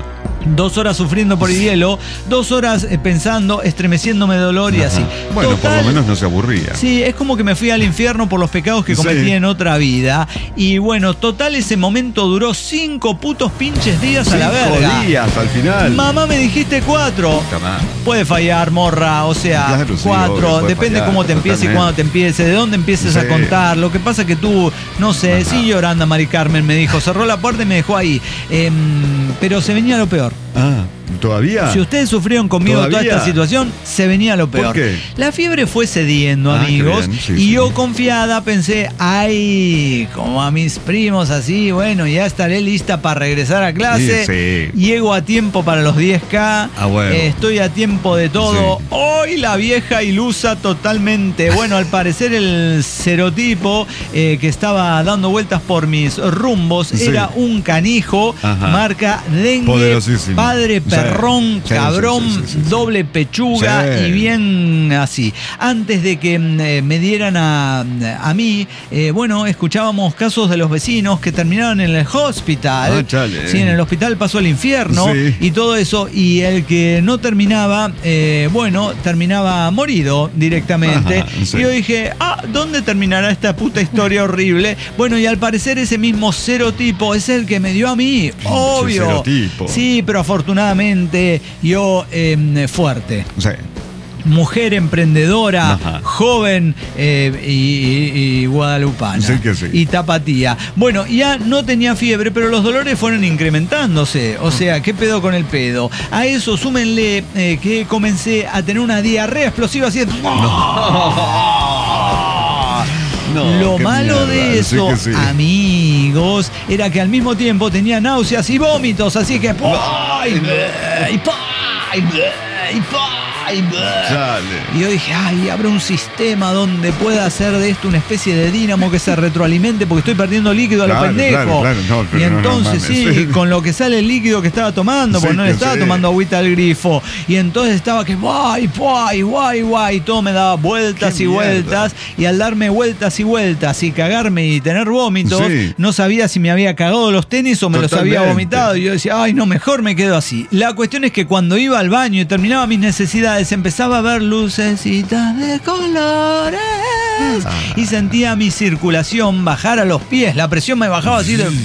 [SPEAKER 2] Dos horas sufriendo por el hielo, dos horas eh, pensando, estremeciéndome de dolor y
[SPEAKER 3] Ajá.
[SPEAKER 2] así.
[SPEAKER 3] Bueno,
[SPEAKER 2] Total,
[SPEAKER 3] por lo menos no se aburría.
[SPEAKER 2] Sí, es como que me fui al infierno por los pecados que cometí
[SPEAKER 3] Sí.
[SPEAKER 2] en otra vida. Y bueno, total, ese momento duró cinco putos pinches días a la verga.
[SPEAKER 3] Cinco días al final.
[SPEAKER 2] Mamá, me dijiste cuatro.
[SPEAKER 3] Jamás.
[SPEAKER 2] Puede fallar, morra, o sea,
[SPEAKER 3] Claro, sí,
[SPEAKER 2] cuatro,
[SPEAKER 3] obvio, puede
[SPEAKER 2] depende
[SPEAKER 3] fallar,
[SPEAKER 2] cómo te empiece y
[SPEAKER 3] totalmente.
[SPEAKER 2] cuándo te empiece, de dónde empieces
[SPEAKER 3] Sí.
[SPEAKER 2] a contar. Lo que pasa que tú, no sé,
[SPEAKER 3] Ajá.
[SPEAKER 2] sí llorando, Mari Carmen me dijo, cerró la puerta y me dejó ahí. Em, pero se venía lo peor.
[SPEAKER 3] Ah, ¿todavía?
[SPEAKER 2] Si ustedes sufrieron conmigo
[SPEAKER 3] ¿Todavía?
[SPEAKER 2] toda esta situación, se venía lo peor.
[SPEAKER 3] ¿Por qué?
[SPEAKER 2] La fiebre fue cediendo,
[SPEAKER 3] Ah,
[SPEAKER 2] amigos,
[SPEAKER 3] qué bien, sí,
[SPEAKER 2] y
[SPEAKER 3] sí.
[SPEAKER 2] yo confiada pensé, ay, como a mis primos así, bueno, ya estaré lista para regresar a clase.
[SPEAKER 3] Sí, sí.
[SPEAKER 2] Llego a tiempo para los diez K.
[SPEAKER 3] Ah, bueno.
[SPEAKER 2] eh, estoy a tiempo de todo.
[SPEAKER 3] Sí.
[SPEAKER 2] Hoy la vieja ilusa totalmente. Bueno, al parecer el serotipo eh, que estaba dando vueltas por mis rumbos
[SPEAKER 3] Sí.
[SPEAKER 2] era un canijo,
[SPEAKER 3] Ajá.
[SPEAKER 2] marca dengue,
[SPEAKER 3] Poderosísimo.
[SPEAKER 2] padre
[SPEAKER 3] Sí.
[SPEAKER 2] perrón,
[SPEAKER 3] Sí,
[SPEAKER 2] cabrón,
[SPEAKER 3] sí, sí, sí, sí.
[SPEAKER 2] doble pechuga
[SPEAKER 3] Sí.
[SPEAKER 2] y bien así. Antes de que eh, me dieran a, a mí, eh, bueno, escuchábamos casos de los vecinos que terminaron en el hospital.
[SPEAKER 3] Ah, chale.
[SPEAKER 2] Sí, en el hospital pasó el infierno
[SPEAKER 3] Sí.
[SPEAKER 2] y todo eso. Y el que no terminaba, eh, bueno, terminaba morido directamente.
[SPEAKER 3] Ajá, sí.
[SPEAKER 2] Y yo dije, ah, ¿dónde terminará esta puta historia horrible? Bueno, y al parecer ese mismo serotipo es el que me dio a mí. Obvio.
[SPEAKER 3] serotipo.
[SPEAKER 2] Sí, pero afortunadamente yo eh, fuerte.
[SPEAKER 3] Sí.
[SPEAKER 2] Mujer emprendedora,
[SPEAKER 3] Ajá.
[SPEAKER 2] joven eh, y, y- y guadalupana.
[SPEAKER 3] Sí que sí.
[SPEAKER 2] Y tapatía. Bueno, ya no tenía fiebre, pero los dolores fueron incrementándose. O sea, ¿qué pedo con el pedo? A eso súmenle eh, que comencé a tener una diarrea explosiva así. de-
[SPEAKER 3] No,
[SPEAKER 2] Lo
[SPEAKER 3] qué
[SPEAKER 2] malo de
[SPEAKER 3] mierda, sí
[SPEAKER 2] eso,
[SPEAKER 3] que sí.
[SPEAKER 2] amigos, era que al mismo tiempo tenía náuseas y vómitos, así que... ¡ay, bleh! y pa, y bleh! y pa, y bleh!
[SPEAKER 3] Chale.
[SPEAKER 2] Y yo dije, ay, habrá un sistema donde pueda hacer de esto una especie de dínamo que se retroalimente porque estoy perdiendo líquido a lo
[SPEAKER 3] Claro,
[SPEAKER 2] pendejo.
[SPEAKER 3] claro, claro, no, pero
[SPEAKER 2] y
[SPEAKER 3] no, no
[SPEAKER 2] entonces,
[SPEAKER 3] mames.
[SPEAKER 2] sí, con lo que sale el líquido que estaba tomando,
[SPEAKER 3] Sí,
[SPEAKER 2] porque no le
[SPEAKER 3] que
[SPEAKER 2] estaba
[SPEAKER 3] sí.
[SPEAKER 2] tomando agüita al grifo. Y entonces estaba que, guay, guay, guay, guay, y todo me daba vueltas
[SPEAKER 3] Qué
[SPEAKER 2] y
[SPEAKER 3] mierda.
[SPEAKER 2] vueltas. Y al darme vueltas y vueltas y cagarme y tener vómitos,
[SPEAKER 3] Sí.
[SPEAKER 2] no sabía si me había cagado los tenis o me los había
[SPEAKER 3] Totalmente.
[SPEAKER 2] vomitado. Y yo decía, ay, no, mejor me quedo así. La cuestión es que cuando iba al baño y terminaba mis necesidades, empezaba a ver lucecitas de colores.
[SPEAKER 3] Ah.
[SPEAKER 2] Y sentía mi circulación bajar a los pies. La presión me bajaba así de...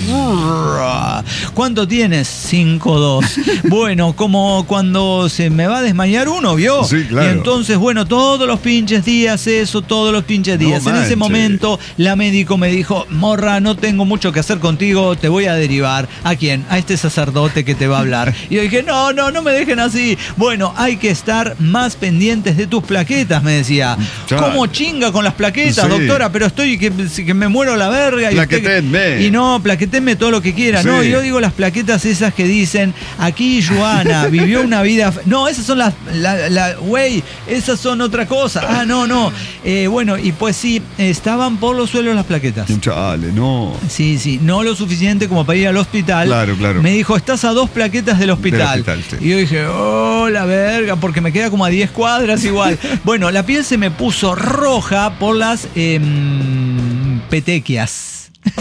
[SPEAKER 2] ¿Cuánto tienes? cinco dos. Bueno, como cuando se me va a desmayar uno, ¿vio?
[SPEAKER 3] Sí, claro.
[SPEAKER 2] Y entonces, bueno, todos los pinches días eso, todos los pinches
[SPEAKER 3] No
[SPEAKER 2] días. en ese
[SPEAKER 3] manches.
[SPEAKER 2] momento, la médico me dijo, morra, no tengo mucho que hacer contigo, te voy a derivar. ¿A quién? A este sacerdote que te va a hablar. Y yo dije, no, no, no me dejen así. Bueno, hay que estar más pendientes de tus plaquetas, me decía.
[SPEAKER 3] Chale.
[SPEAKER 2] ¿Cómo chinga con las plaquetas,
[SPEAKER 3] Sí.
[SPEAKER 2] doctora? Pero estoy que, que me muero la verga. Y usted-
[SPEAKER 3] Plaquetenme.
[SPEAKER 2] Y no, plaquetenme todo lo que quiera.
[SPEAKER 3] Sí.
[SPEAKER 2] No, yo digo las plaquetas esas que dicen, aquí Joana vivió una vida... f-". No, esas son las... La, la- güey, esas son otra cosa. Ah, no, no. Eh, bueno, y pues sí, estaban por los suelos las plaquetas.
[SPEAKER 3] Chale, no.
[SPEAKER 2] Sí, sí, no lo suficiente como para ir al hospital.
[SPEAKER 3] Claro, claro.
[SPEAKER 2] Me dijo, estás a dos plaquetas del hospital.
[SPEAKER 3] Del hospital, sí.
[SPEAKER 2] Y yo dije, oh, la verga, porque me queda como a diez cuadras igual. Bueno, la piel se me puso roja por las em, petequias.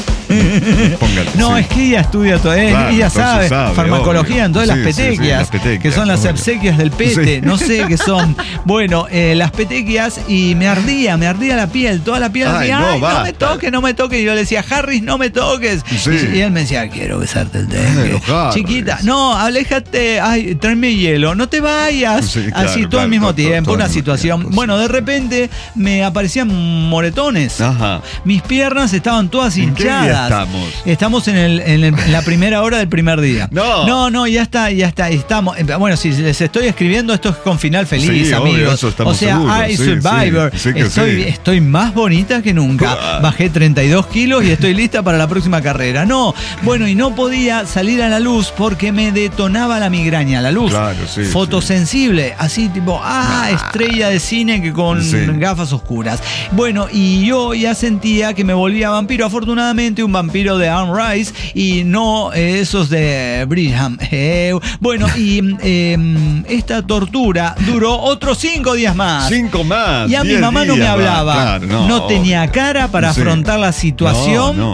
[SPEAKER 3] Póngale,
[SPEAKER 2] No,
[SPEAKER 3] sí.
[SPEAKER 2] es que ella estudia todo, eh,
[SPEAKER 3] Claro,
[SPEAKER 2] ella
[SPEAKER 3] entonces
[SPEAKER 2] sabe,
[SPEAKER 3] sabe,
[SPEAKER 2] farmacología,
[SPEAKER 3] obvio.
[SPEAKER 2] entonces
[SPEAKER 3] Sí,
[SPEAKER 2] las
[SPEAKER 3] sí, sí,
[SPEAKER 2] petequias,
[SPEAKER 3] las petequias,
[SPEAKER 2] que son las
[SPEAKER 3] obvio.
[SPEAKER 2] obsequias del pete,
[SPEAKER 3] Sí.
[SPEAKER 2] no sé qué son. Bueno, eh, las petequias y me ardía, me ardía la piel, toda la piel.
[SPEAKER 3] Ay,
[SPEAKER 2] Ay,
[SPEAKER 3] no,
[SPEAKER 2] no, no me
[SPEAKER 3] basta.
[SPEAKER 2] toques, no me toques. Y yo le decía, Harris, no me toques.
[SPEAKER 3] Sí.
[SPEAKER 2] Y, y él me decía, quiero besarte el
[SPEAKER 3] Ay,
[SPEAKER 2] dengue.
[SPEAKER 3] los Harris.
[SPEAKER 2] Chiquita, no, aléjate, ay, tráeme hielo, no te vayas.
[SPEAKER 3] Sí,
[SPEAKER 2] Así
[SPEAKER 3] claro,
[SPEAKER 2] todo al
[SPEAKER 3] claro,
[SPEAKER 2] mismo
[SPEAKER 3] todo,
[SPEAKER 2] tiempo,
[SPEAKER 3] todo al
[SPEAKER 2] una
[SPEAKER 3] mismo
[SPEAKER 2] situación.
[SPEAKER 3] tiempo, sí.
[SPEAKER 2] Bueno, de repente me aparecían moretones.
[SPEAKER 3] Ajá.
[SPEAKER 2] Mis piernas estaban todas
[SPEAKER 3] ¿En qué día
[SPEAKER 2] hinchadas.
[SPEAKER 3] estamos?
[SPEAKER 2] Estamos en, el, en, el- en la primera hora del primer día.
[SPEAKER 3] No.
[SPEAKER 2] No, no, ya está, ya está. Estamos. Bueno, si les estoy escribiendo, esto es con final feliz,
[SPEAKER 3] Sí, obvio,
[SPEAKER 2] amigos.
[SPEAKER 3] eso estamos
[SPEAKER 2] o sea,
[SPEAKER 3] seguros.
[SPEAKER 2] I
[SPEAKER 3] Sí,
[SPEAKER 2] Survivor.
[SPEAKER 3] sí, sí que
[SPEAKER 2] estoy,
[SPEAKER 3] sí.
[SPEAKER 2] estoy más bonita que nunca.
[SPEAKER 3] Ah.
[SPEAKER 2] Bajé treinta y dos kilos y estoy lista para la próxima carrera. No, bueno, y no podía salir a la luz porque me detonaba la migraña, la luz.
[SPEAKER 3] Claro, sí,
[SPEAKER 2] Fotosensible, así tipo, ah, estrella de cine que con
[SPEAKER 3] Sí.
[SPEAKER 2] gafas oscuras. Bueno, y yo ya sentía que me volvía vampiro. Afortunadamente, un vampiro de Anne Rice y no eh, esos de Brigham. Eh, bueno, y eh, esta tortura duró otros cinco días más.
[SPEAKER 3] Cinco más.
[SPEAKER 2] Y a mi
[SPEAKER 3] diez
[SPEAKER 2] mamá no me
[SPEAKER 3] días,
[SPEAKER 2] hablaba.
[SPEAKER 3] va, claro,
[SPEAKER 2] no
[SPEAKER 3] no,
[SPEAKER 2] tenía
[SPEAKER 3] obvio.
[SPEAKER 2] cara para
[SPEAKER 3] Sí.
[SPEAKER 2] afrontar la situación.
[SPEAKER 3] No, no.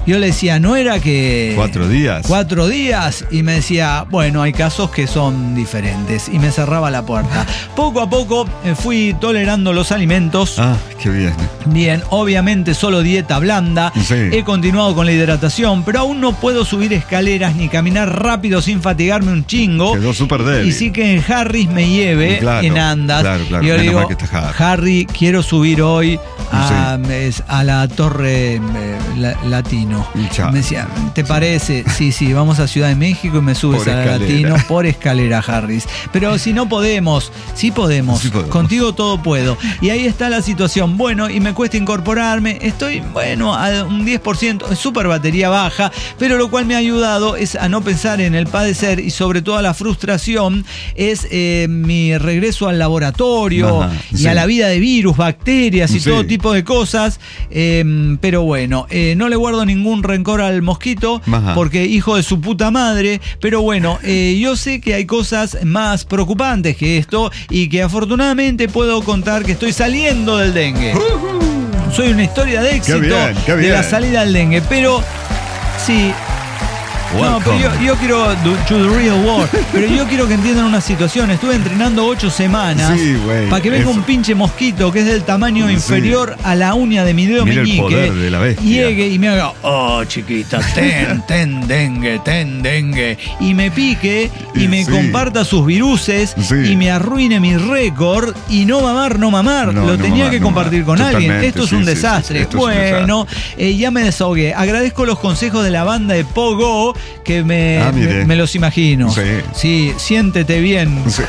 [SPEAKER 2] Yo le decía, ¿no era que...
[SPEAKER 3] Cuatro días.
[SPEAKER 2] Cuatro días. Y me decía, bueno, hay casos que son diferentes. Y me cerraba la puerta. Poco a poco eh, fui tolerando los alimentos.
[SPEAKER 3] Ah, qué bien.
[SPEAKER 2] Bien, obviamente solo dieta blanda.
[SPEAKER 3] Sí.
[SPEAKER 2] He continuado con la hidratación, pero aún no puedo subir escaleras ni caminar rápido sin fatigarme un chingo.
[SPEAKER 3] Quedó súper débil.
[SPEAKER 2] Y sí que en Harris me lleve
[SPEAKER 3] Claro,
[SPEAKER 2] en andas.
[SPEAKER 3] claro, claro.
[SPEAKER 2] Y yo le
[SPEAKER 3] Menos
[SPEAKER 2] digo,
[SPEAKER 3] mal que está Harry.
[SPEAKER 2] Harry, quiero subir hoy a,
[SPEAKER 3] Sí.
[SPEAKER 2] es- a la torre eh, la- Latino.
[SPEAKER 3] Chao.
[SPEAKER 2] Me decía, ¿te parece? Sí, sí, vamos a Ciudad de México y me subes
[SPEAKER 3] Por
[SPEAKER 2] a la
[SPEAKER 3] escalera.
[SPEAKER 2] Latino por escalera, Harris. Pero si no podemos, sí podemos.
[SPEAKER 3] Sí podemos.
[SPEAKER 2] Contigo todo puedo. Y ahí está la situación. Bueno, y me cuesta incorporarme. Estoy, bueno, a un diez por ciento, es súper batería baja, pero lo cual me ha ayudado es a no pensar en el padecer y sobre todo a la frustración, es eh, mi regreso al laboratorio
[SPEAKER 3] Ajá,
[SPEAKER 2] y
[SPEAKER 3] sí.
[SPEAKER 2] a la vida de virus, bacterias y
[SPEAKER 3] Sí.
[SPEAKER 2] todo tipo de cosas. Eh, pero bueno, eh, no le guardo ningún rencor al mosquito,
[SPEAKER 3] Ajá.
[SPEAKER 2] porque hijo de su puta madre. Pero bueno, eh, yo sé que hay cosas más preocupantes que esto y que afortunadamente puedo contar que estoy saliendo del dengue. Soy una historia de éxito
[SPEAKER 3] bien, qué
[SPEAKER 2] de la
[SPEAKER 3] bien.
[SPEAKER 2] salida del dengue, pero sí. No, pero yo, yo quiero do, to the real world, pero yo quiero que entiendan una situación. Estuve entrenando ocho semanas
[SPEAKER 3] Sí, güey,
[SPEAKER 2] para que venga
[SPEAKER 3] eso.
[SPEAKER 2] un pinche mosquito que es del tamaño
[SPEAKER 3] Sí.
[SPEAKER 2] inferior a la uña de mi dedo
[SPEAKER 3] Mira el
[SPEAKER 2] meñique.
[SPEAKER 3] poder de la bestia.
[SPEAKER 2] Llegue y me haga, oh chiquita, ten, ten dengue, ten dengue. Y me pique y me
[SPEAKER 3] Sí.
[SPEAKER 2] comparta sus viruses
[SPEAKER 3] Sí.
[SPEAKER 2] y me arruine mi récord y no mamar, no mamar.
[SPEAKER 3] No,
[SPEAKER 2] Lo
[SPEAKER 3] no
[SPEAKER 2] tenía
[SPEAKER 3] mamar,
[SPEAKER 2] que
[SPEAKER 3] no
[SPEAKER 2] compartir
[SPEAKER 3] mamar.
[SPEAKER 2] con alguien.
[SPEAKER 3] Totalmente,
[SPEAKER 2] Esto es
[SPEAKER 3] sí,
[SPEAKER 2] un
[SPEAKER 3] sí, sí,
[SPEAKER 2] desastre.
[SPEAKER 3] esto es un
[SPEAKER 2] Bueno, eh, ya me desahogué. Agradezco los consejos de la banda de Pogo que me,
[SPEAKER 3] Ah, mire.
[SPEAKER 2] me, me los imagino.
[SPEAKER 3] Sí.
[SPEAKER 2] Sí, siéntete bien.
[SPEAKER 3] Sí.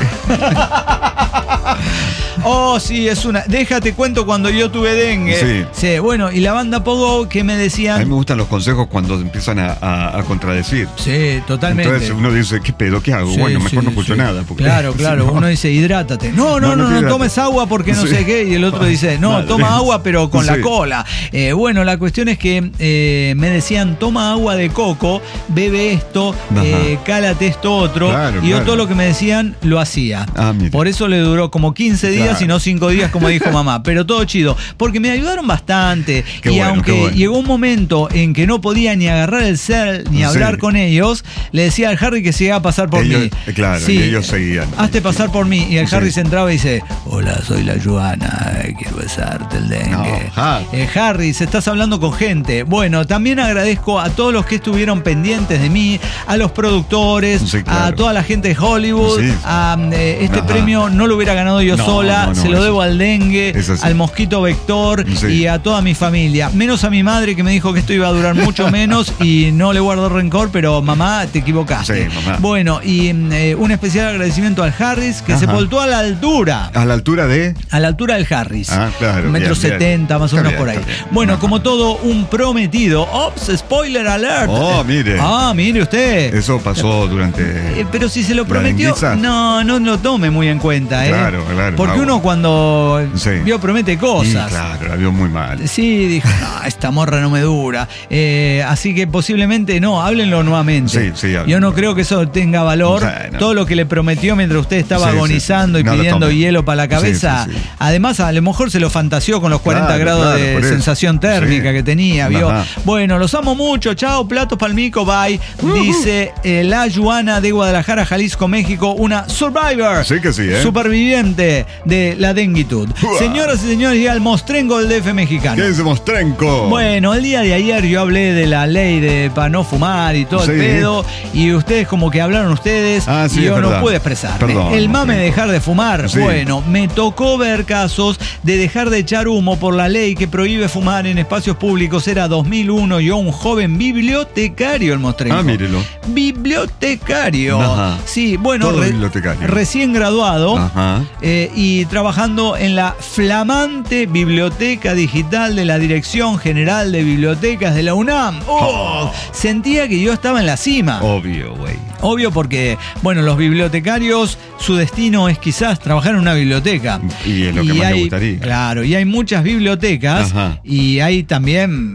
[SPEAKER 2] Oh, sí, es una. Déjate cuento cuando yo tuve dengue.
[SPEAKER 3] Sí.
[SPEAKER 2] Bueno, y la banda Pogo que me
[SPEAKER 3] A mí
[SPEAKER 2] decían.
[SPEAKER 3] me gustan los consejos cuando empiezan a, a- a contradecir.
[SPEAKER 2] Sí, totalmente.
[SPEAKER 3] Entonces uno dice, ¿qué pedo? ¿Qué hago?
[SPEAKER 2] Sí,
[SPEAKER 3] bueno, mejor
[SPEAKER 2] sí,
[SPEAKER 3] no escucho
[SPEAKER 2] sí.
[SPEAKER 3] nada. Porque,
[SPEAKER 2] Claro, claro.
[SPEAKER 3] si no-
[SPEAKER 2] Uno dice, hidrátate. No, no,
[SPEAKER 3] No,
[SPEAKER 2] no,
[SPEAKER 3] no
[SPEAKER 2] no,
[SPEAKER 3] te hidrates.
[SPEAKER 2] tomes agua porque no
[SPEAKER 3] Sí.
[SPEAKER 2] sé qué. Y el otro dice, no,
[SPEAKER 3] Madre.
[SPEAKER 2] toma agua pero con la
[SPEAKER 3] Sí.
[SPEAKER 2] cola. Eh, bueno, la cuestión es que eh, me decían, toma agua de coco, bebe esto,
[SPEAKER 3] Ajá.
[SPEAKER 2] eh, cálate esto otro.
[SPEAKER 3] Claro,
[SPEAKER 2] y yo
[SPEAKER 3] claro.
[SPEAKER 2] todo lo que me decían lo hacía.
[SPEAKER 3] Ah, mira.
[SPEAKER 2] Por eso le duró como quince días
[SPEAKER 3] Claro.
[SPEAKER 2] y no cinco días como dijo mamá. Pero todo chido. Porque me ayudaron bastante.
[SPEAKER 3] Qué
[SPEAKER 2] y
[SPEAKER 3] bueno,
[SPEAKER 2] aunque
[SPEAKER 3] qué bueno.
[SPEAKER 2] llegó un momento en que no podía ni agarrar el cel ni
[SPEAKER 3] Sí.
[SPEAKER 2] hablar con ellos, le decía al Harry que se iba a pasar por
[SPEAKER 3] Ellos-
[SPEAKER 2] mí.
[SPEAKER 3] eh, claro,
[SPEAKER 2] Sí.
[SPEAKER 3] y ellos seguían.
[SPEAKER 2] Hazte pasar por mí. Y el
[SPEAKER 3] Sí.
[SPEAKER 2] Harry se entraba y dice, hola, soy la Joana, eh, quiero besarte el dengue.
[SPEAKER 3] No, Harry.
[SPEAKER 2] Eh, Harry, se estás hablando con gente. Bueno, también agradezco a todos los que estuvieron pendientes de mí, a los productores,
[SPEAKER 3] Sí, claro.
[SPEAKER 2] a toda la gente de Hollywood.
[SPEAKER 3] Sí.
[SPEAKER 2] A, eh, este
[SPEAKER 3] Ajá.
[SPEAKER 2] premio no lo hubiera ganado yo
[SPEAKER 3] No,
[SPEAKER 2] sola,
[SPEAKER 3] no, no,
[SPEAKER 2] se lo
[SPEAKER 3] eso-
[SPEAKER 2] debo al dengue,
[SPEAKER 3] es así.
[SPEAKER 2] al mosquito vector
[SPEAKER 3] Sí.
[SPEAKER 2] y a toda mi familia. Menos a mi madre que me dijo que esto iba a durar mucho menos y no le guardo rencor, pero mamá, te equivocaste.
[SPEAKER 3] Sí, mamá.
[SPEAKER 2] Bueno, y eh, un especial agradecimiento al Harris que se
[SPEAKER 3] Ajá.
[SPEAKER 2] voltó a la altura.
[SPEAKER 3] A la altura de...
[SPEAKER 2] A la altura del Harris.
[SPEAKER 3] Ah, claro,
[SPEAKER 2] Un metro
[SPEAKER 3] bien, bien.
[SPEAKER 2] setenta, más o
[SPEAKER 3] Está
[SPEAKER 2] menos
[SPEAKER 3] bien,
[SPEAKER 2] por ahí.
[SPEAKER 3] está bien.
[SPEAKER 2] Bueno,
[SPEAKER 3] Ajá.
[SPEAKER 2] como todo un prometido. Ops, spoiler alert.
[SPEAKER 3] Oh, mire.
[SPEAKER 2] Ah, mire usted.
[SPEAKER 3] Eso pasó durante...
[SPEAKER 2] Eh, pero si se lo
[SPEAKER 3] ¿La
[SPEAKER 2] prometió,
[SPEAKER 3] denguiza?
[SPEAKER 2] no, no lo tome muy en cuenta, ¿eh?
[SPEAKER 3] Claro, claro,
[SPEAKER 2] Porque
[SPEAKER 3] no,
[SPEAKER 2] uno
[SPEAKER 3] bueno.
[SPEAKER 2] cuando
[SPEAKER 3] Sí.
[SPEAKER 2] vio promete
[SPEAKER 3] Sí,
[SPEAKER 2] cosas.
[SPEAKER 3] claro, la vio muy mal.
[SPEAKER 2] Sí, dijo, no, esta morra no me dura. Eh, así que posiblemente no, háblenlo nuevamente.
[SPEAKER 3] Sí, sí, háblenlo.
[SPEAKER 2] Yo no creo que eso tenga valor.
[SPEAKER 3] Bueno.
[SPEAKER 2] Todo lo que le prometió mientras usted estaba
[SPEAKER 3] Sí, sí,
[SPEAKER 2] agonizando
[SPEAKER 3] sí.
[SPEAKER 2] y
[SPEAKER 3] No lo
[SPEAKER 2] pidiendo
[SPEAKER 3] tome.
[SPEAKER 2] hielo para la cabeza.
[SPEAKER 3] Sí, sí, sí.
[SPEAKER 2] Además, a lo mejor se lo fantaseó con los cuarenta
[SPEAKER 3] Claro,
[SPEAKER 2] grados
[SPEAKER 3] claro,
[SPEAKER 2] de
[SPEAKER 3] por eso.
[SPEAKER 2] sensación térmica
[SPEAKER 3] Sí.
[SPEAKER 2] que tenía, ¿vio?
[SPEAKER 3] Ajá.
[SPEAKER 2] Bueno, los amo mucho. Chao, platos palmico, bye. Dice eh, la Joana de Guadalajara, Jalisco, México, una survivor.
[SPEAKER 3] Sí que sí, ¿eh?
[SPEAKER 2] Superviviente de la denguitud.
[SPEAKER 3] Uah.
[SPEAKER 2] Señoras y señores, llega el mostrengo del D F mexicano.
[SPEAKER 3] ¿Qué dice Mostrenco?
[SPEAKER 2] Bueno, el día de ayer yo hablé de la ley de para no fumar y todo
[SPEAKER 3] Sí.
[SPEAKER 2] el pedo, y ustedes como que hablaron ustedes
[SPEAKER 3] Ah, sí,
[SPEAKER 2] y yo
[SPEAKER 3] es
[SPEAKER 2] no
[SPEAKER 3] verdad.
[SPEAKER 2] pude expresarme.
[SPEAKER 3] Perdón,
[SPEAKER 2] el mame de
[SPEAKER 3] Mostrenco.
[SPEAKER 2] dejar de fumar,
[SPEAKER 3] Sí.
[SPEAKER 2] bueno, me tocó ver casos de dejar de echar humo por la ley que prohíbe fumar en espacios públicos. Era dos mil uno, yo un joven bibliotecario el Mostrenco.
[SPEAKER 3] Ah, mírelo.
[SPEAKER 2] Bibliotecario.
[SPEAKER 3] Ajá.
[SPEAKER 2] Sí, bueno,
[SPEAKER 3] Todo
[SPEAKER 2] re-
[SPEAKER 3] bibliotecario.
[SPEAKER 2] recién graduado.
[SPEAKER 3] Ajá.
[SPEAKER 2] Eh, y trabajando en la flamante biblioteca digital de la Dirección General de Bibliotecas de la UNAM. ¡Oh! Sentía que yo estaba en la cima.
[SPEAKER 3] Obvio, güey.
[SPEAKER 2] Obvio porque, bueno, los bibliotecarios, su destino es quizás trabajar en una biblioteca.
[SPEAKER 3] Y es lo que más le
[SPEAKER 2] hay,
[SPEAKER 3] gustaría.
[SPEAKER 2] Claro, y hay muchas bibliotecas
[SPEAKER 3] Ajá.
[SPEAKER 2] y hay también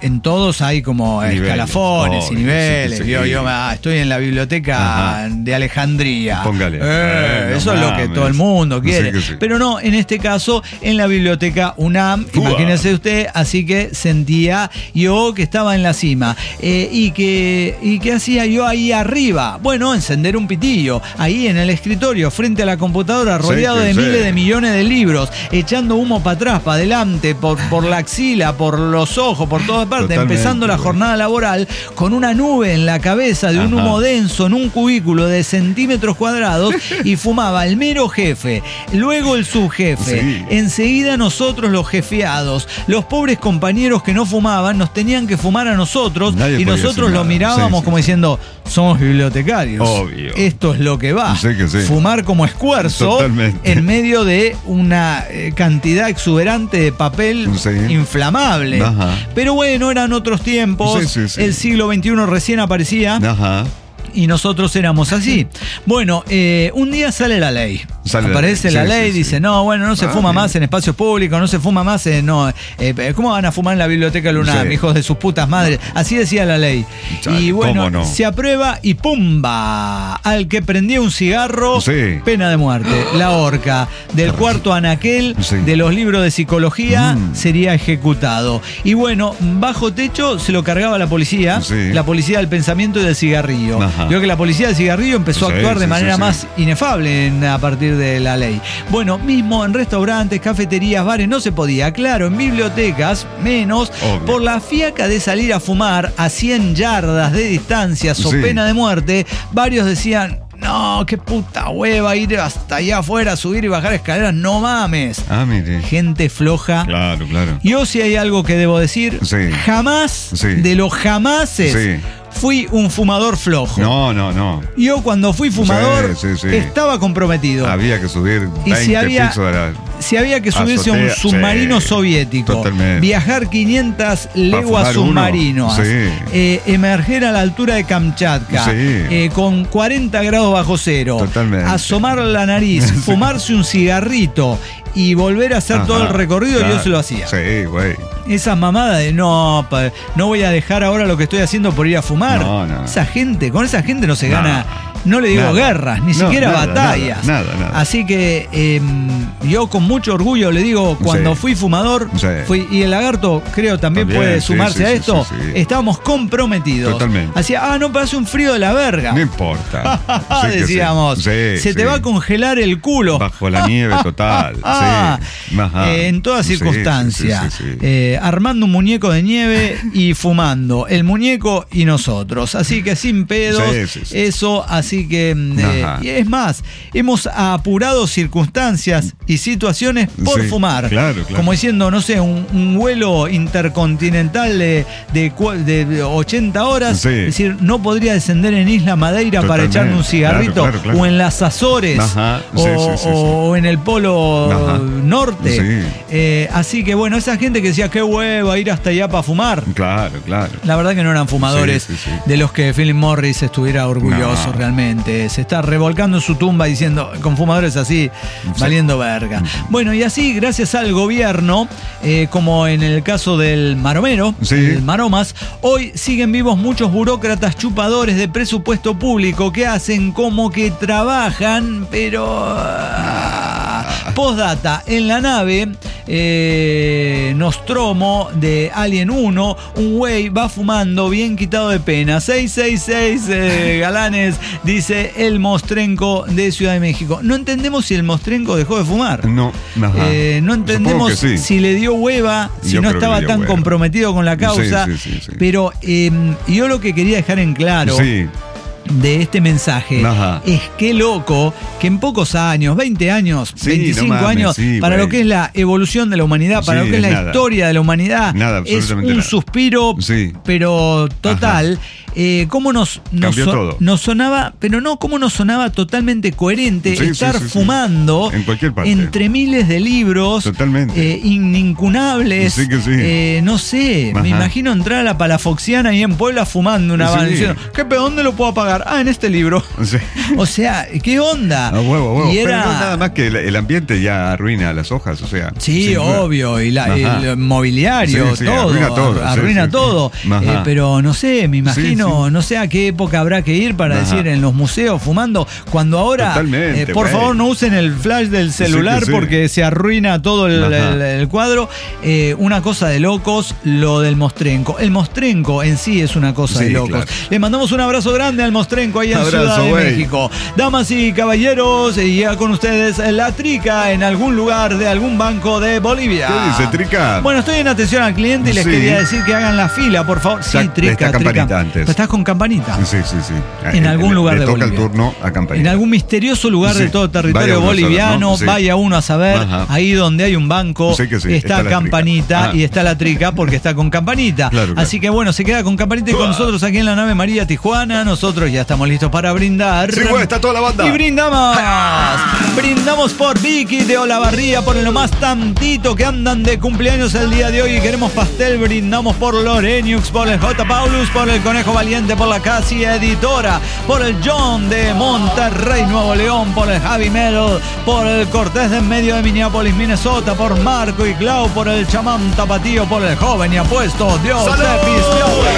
[SPEAKER 2] en todos hay como niveles, escalafones oh, y niveles. Sí, sí, yo, sí. yo ah, estoy en la biblioteca Ajá. de Alejandría.
[SPEAKER 3] Póngale.
[SPEAKER 2] Eh, eh, no eso mames. es lo que todo el mundo quiere. Sí, sí. Pero no, en este caso, en la biblioteca UNAM, Uah. imagínese usted, así que sentía yo que estaba en la cima. Eh, y que y qué hacía yo ahí arriba. Bueno, encender un pitillo. Ahí en el escritorio, frente a la computadora, rodeado sí, de sí. miles de millones de libros, echando humo para atrás, para adelante, por, por la axila, por los ojos, por todas partes, Totalmente, empezando la jornada laboral con una nube en la cabeza de un Ajá. humo denso en un cubículo de centímetros cuadrados y fumaba el mero jefe, luego el subjefe, sí. enseguida nosotros los jefeados, los pobres compañeros que no fumaban nos tenían que fumar a nosotros Nadie y nosotros lo mirábamos sí, sí, como sí. diciendo, somos bibliotecarios.
[SPEAKER 3] Obvio.
[SPEAKER 2] Esto es lo que va.
[SPEAKER 3] Sí que sí.
[SPEAKER 2] Fumar como escuerzo Totalmente. en medio de una cantidad exuberante de papel sí. inflamable. Ajá. Pero bueno, eran otros tiempos. Sí, sí, sí. El siglo veintiuno recién aparecía. Ajá. Y nosotros éramos así. Bueno, eh, un día sale la ley. Sale Aparece la ley, la ley sí, dice, sí. no, bueno, no se ah, fuma bien. más en espacios públicos, no se fuma más en... No, eh, ¿cómo van a fumar en la biblioteca lunar, sí. hijos de sus putas madres? Así decía la ley. Chale, y bueno, no? se aprueba y ¡pumba! Al que prendía un cigarro, sí. pena de muerte. La horca del cuarto anaquel sí. de los libros de psicología mm. sería ejecutado. Y bueno, bajo techo se lo cargaba la policía, sí. la policía del pensamiento y del cigarrillo. Ajá. Creo que la policía del cigarrillo empezó sí, a actuar de sí, manera sí, más sí. inefable en, a partir de la ley. Bueno, mismo en restaurantes, cafeterías, bares no se podía. Claro, en bibliotecas menos. Obvio. Por la fiaca de salir a fumar a cien yardas de distancia o sí. pena de muerte, varios decían... No, qué puta hueva ir hasta allá afuera, subir y bajar escaleras, no mames.
[SPEAKER 3] Ah, mire.
[SPEAKER 2] Gente floja.
[SPEAKER 3] Claro, claro.
[SPEAKER 2] Yo si hay algo que debo decir, sí. jamás, sí. de los jamases, sí. fui un fumador flojo.
[SPEAKER 3] No, no, no.
[SPEAKER 2] Yo cuando fui fumador sí, sí, sí. estaba comprometido.
[SPEAKER 3] Había que subir veinte
[SPEAKER 2] y si había,
[SPEAKER 3] pisos de la...
[SPEAKER 2] si había que subirse
[SPEAKER 3] azotea,
[SPEAKER 2] a un submarino sí, soviético,
[SPEAKER 3] totalmente.
[SPEAKER 2] Viajar quinientas leguas submarinas, sí. eh, emerger a la altura de Kamchatka, sí. eh, con cuarenta grados bajo cero, totalmente. Asomar la nariz, fumarse un cigarrito y volver a hacer Ajá, todo el recorrido, claro. yo se lo hacía.
[SPEAKER 3] Sí, güey.
[SPEAKER 2] Esa mamada de no, no voy a dejar ahora lo que estoy haciendo por ir a fumar. No, no. Esa gente, con esa gente no se no. gana, no le digo nada. guerras, ni no, siquiera nada, batallas.
[SPEAKER 3] Nada, nada, nada.
[SPEAKER 2] Así que eh, yo con mucho orgullo le digo, cuando sí. fui fumador, sí. fui, y el lagarto creo también, también puede sumarse sí, sí, a esto, sí, sí, sí. estábamos comprometidos. Totalmente. Hacía, ah, no, pero hace un frío de la verga.
[SPEAKER 3] No importa.
[SPEAKER 2] sí, decíamos, sí. Sí, se sí. te va a congelar el culo.
[SPEAKER 3] Bajo la nieve total.
[SPEAKER 2] Ah, sí. eh, en toda circunstancia. Sí, sí, sí, sí. Eh, armando un muñeco de nieve y fumando. El muñeco y nosotros. Así que sin pedos, sí, sí, sí. eso, así que eh, y es más, hemos apurado circunstancias y situaciones por sí, fumar.
[SPEAKER 3] Claro, claro.
[SPEAKER 2] Como diciendo, no sé, un, un vuelo intercontinental de, de, de ochenta horas. Sí. Es decir, no podría descender en Isla Madeira Totalmente. para echarme un cigarrito, claro, claro, claro. o en las Azores, Ajá. o, sí, sí, sí, sí. o en el Polo Ajá. Norte. Sí. Eh, así que bueno, esa gente que decía, qué hueva ir hasta allá para fumar.
[SPEAKER 3] Claro, claro.
[SPEAKER 2] La verdad que no eran fumadores sí, sí, sí. de los que Philip Morris estuviera orgulloso no. realmente. Se está revolcando en su tumba diciendo, con fumadores así, sí. valiendo verga. Bueno, y así, gracias al gobierno, eh, como en el caso del Maromero, sí. el Maromas, hoy siguen vivos muchos burócratas chupadores de presupuesto público que hacen como que trabajan, pero... Postdata, en la nave eh, Nostromo de Alien uno, un güey va fumando bien quitado de pena. seiscientos sesenta y seis eh, galanes, dice el Mostrenco de Ciudad de México. No entendemos si el Mostrenco dejó de fumar.
[SPEAKER 3] No,
[SPEAKER 2] eh, no entendemos sí. si le dio hueva, si yo no estaba tan hueva. comprometido con la causa. Sí, sí, sí, sí. Pero eh, yo lo que quería dejar en claro... Sí. de este mensaje Ajá. es que loco que en pocos años, veinte años, sí, veinticinco no mames, años, sí, para wey. lo que es la evolución de la humanidad, para sí, lo que es la nada. historia de la humanidad, nada, es un nada. suspiro, sí. pero total. eh, cómo nos, nos,
[SPEAKER 3] Cambió
[SPEAKER 2] so-
[SPEAKER 3] todo.
[SPEAKER 2] nos sonaba, pero no, cómo nos sonaba totalmente coherente
[SPEAKER 3] Sí,
[SPEAKER 2] estar
[SPEAKER 3] sí, sí, sí.
[SPEAKER 2] fumando
[SPEAKER 3] En cualquier parte.
[SPEAKER 2] entre miles de libros.
[SPEAKER 3] Totalmente.
[SPEAKER 2] eh, innincunables.
[SPEAKER 3] Sí que sí.
[SPEAKER 2] Eh, no sé,
[SPEAKER 3] Ajá.
[SPEAKER 2] me imagino entrar a la Palafoxiana y en Puebla fumando una
[SPEAKER 3] Sí.
[SPEAKER 2] banda diciendo, ¿qué, pero dónde lo puedo pagar? Ah, en este libro.
[SPEAKER 3] Sí.
[SPEAKER 2] O sea, ¿qué onda?
[SPEAKER 3] A huevo, a huevo.
[SPEAKER 2] Y era...
[SPEAKER 3] Pero no nada más que el, el ambiente ya arruina las hojas, o sea.
[SPEAKER 2] Sí,
[SPEAKER 3] sin duda.
[SPEAKER 2] obvio, y la,
[SPEAKER 3] Ajá.
[SPEAKER 2] el mobiliario,
[SPEAKER 3] Sí, sí,
[SPEAKER 2] todo,
[SPEAKER 3] arruina todo,
[SPEAKER 2] ar-
[SPEAKER 3] sí,
[SPEAKER 2] arruina
[SPEAKER 3] sí.
[SPEAKER 2] todo.
[SPEAKER 3] Ajá.
[SPEAKER 2] Eh, pero no sé, me imagino,
[SPEAKER 3] Sí, sí.
[SPEAKER 2] no sé a qué época habrá que ir para
[SPEAKER 3] Ajá.
[SPEAKER 2] decir en los museos fumando, cuando ahora,
[SPEAKER 3] Totalmente,
[SPEAKER 2] eh, por
[SPEAKER 3] güey.
[SPEAKER 2] favor no usen el flash del celular
[SPEAKER 3] Sí que sí.
[SPEAKER 2] porque se arruina todo el,
[SPEAKER 3] Ajá.
[SPEAKER 2] el- el cuadro. Eh, una cosa de locos, lo del Mostrenco. El Mostrenco en sí es una cosa
[SPEAKER 3] Sí,
[SPEAKER 2] de locos.
[SPEAKER 3] claro.
[SPEAKER 2] Le mandamos un abrazo grande al Mostrenco ahí en
[SPEAKER 3] Abrazo,
[SPEAKER 2] Ciudad de
[SPEAKER 3] güey.
[SPEAKER 2] México. Damas y caballeros, y ya con ustedes la trica en algún lugar de algún banco de Bolivia.
[SPEAKER 3] ¿Qué dice, Trica?
[SPEAKER 2] Bueno, estoy en atención al cliente y les
[SPEAKER 3] Sí.
[SPEAKER 2] quería decir que hagan la fila, por favor. Sí,
[SPEAKER 3] Está-
[SPEAKER 2] trica,
[SPEAKER 3] está
[SPEAKER 2] trica.
[SPEAKER 3] campanita antes.
[SPEAKER 2] Estás con campanita.
[SPEAKER 3] Sí, sí, sí.
[SPEAKER 2] En
[SPEAKER 3] Eh,
[SPEAKER 2] algún
[SPEAKER 3] le-
[SPEAKER 2] lugar
[SPEAKER 3] le
[SPEAKER 2] de
[SPEAKER 3] toca
[SPEAKER 2] Bolivia.
[SPEAKER 3] el turno a Campanita.
[SPEAKER 2] En algún misterioso lugar
[SPEAKER 3] Sí.
[SPEAKER 2] de todo territorio
[SPEAKER 3] Vaya uno a saber,
[SPEAKER 2] boliviano,
[SPEAKER 3] ¿no? Sí.
[SPEAKER 2] vaya uno a saber,
[SPEAKER 3] Ajá.
[SPEAKER 2] ahí donde hay un banco,
[SPEAKER 3] Sí que sí,
[SPEAKER 2] está,
[SPEAKER 3] está la
[SPEAKER 2] Campanita
[SPEAKER 3] trica. Ah.
[SPEAKER 2] y está la trica porque está con Campanita.
[SPEAKER 3] Claro, claro.
[SPEAKER 2] Así que bueno, se queda con Campanita y con nosotros aquí en la nave María Tijuana. Nosotros ya estamos listos para brindar.
[SPEAKER 3] Sí, güey, está toda la banda.
[SPEAKER 2] Y brindamos. Brindamos por Vicky de Olavarría, por lo más tantito que andan de cumpleaños el día de hoy y queremos pastel. Brindamos por Loreniux, por el J. Paulus, por el Conejo Valiente, por la Casi Editora, por el John de Monterrey, Nuevo León, por el Javi Metal, por el Cortés de en medio de Minneapolis, Minnesota, por Marco y Clau, por el Chamán Tapatío, por el Joven y Apuesto, Dios
[SPEAKER 3] ¡Salud!
[SPEAKER 2] te pistió.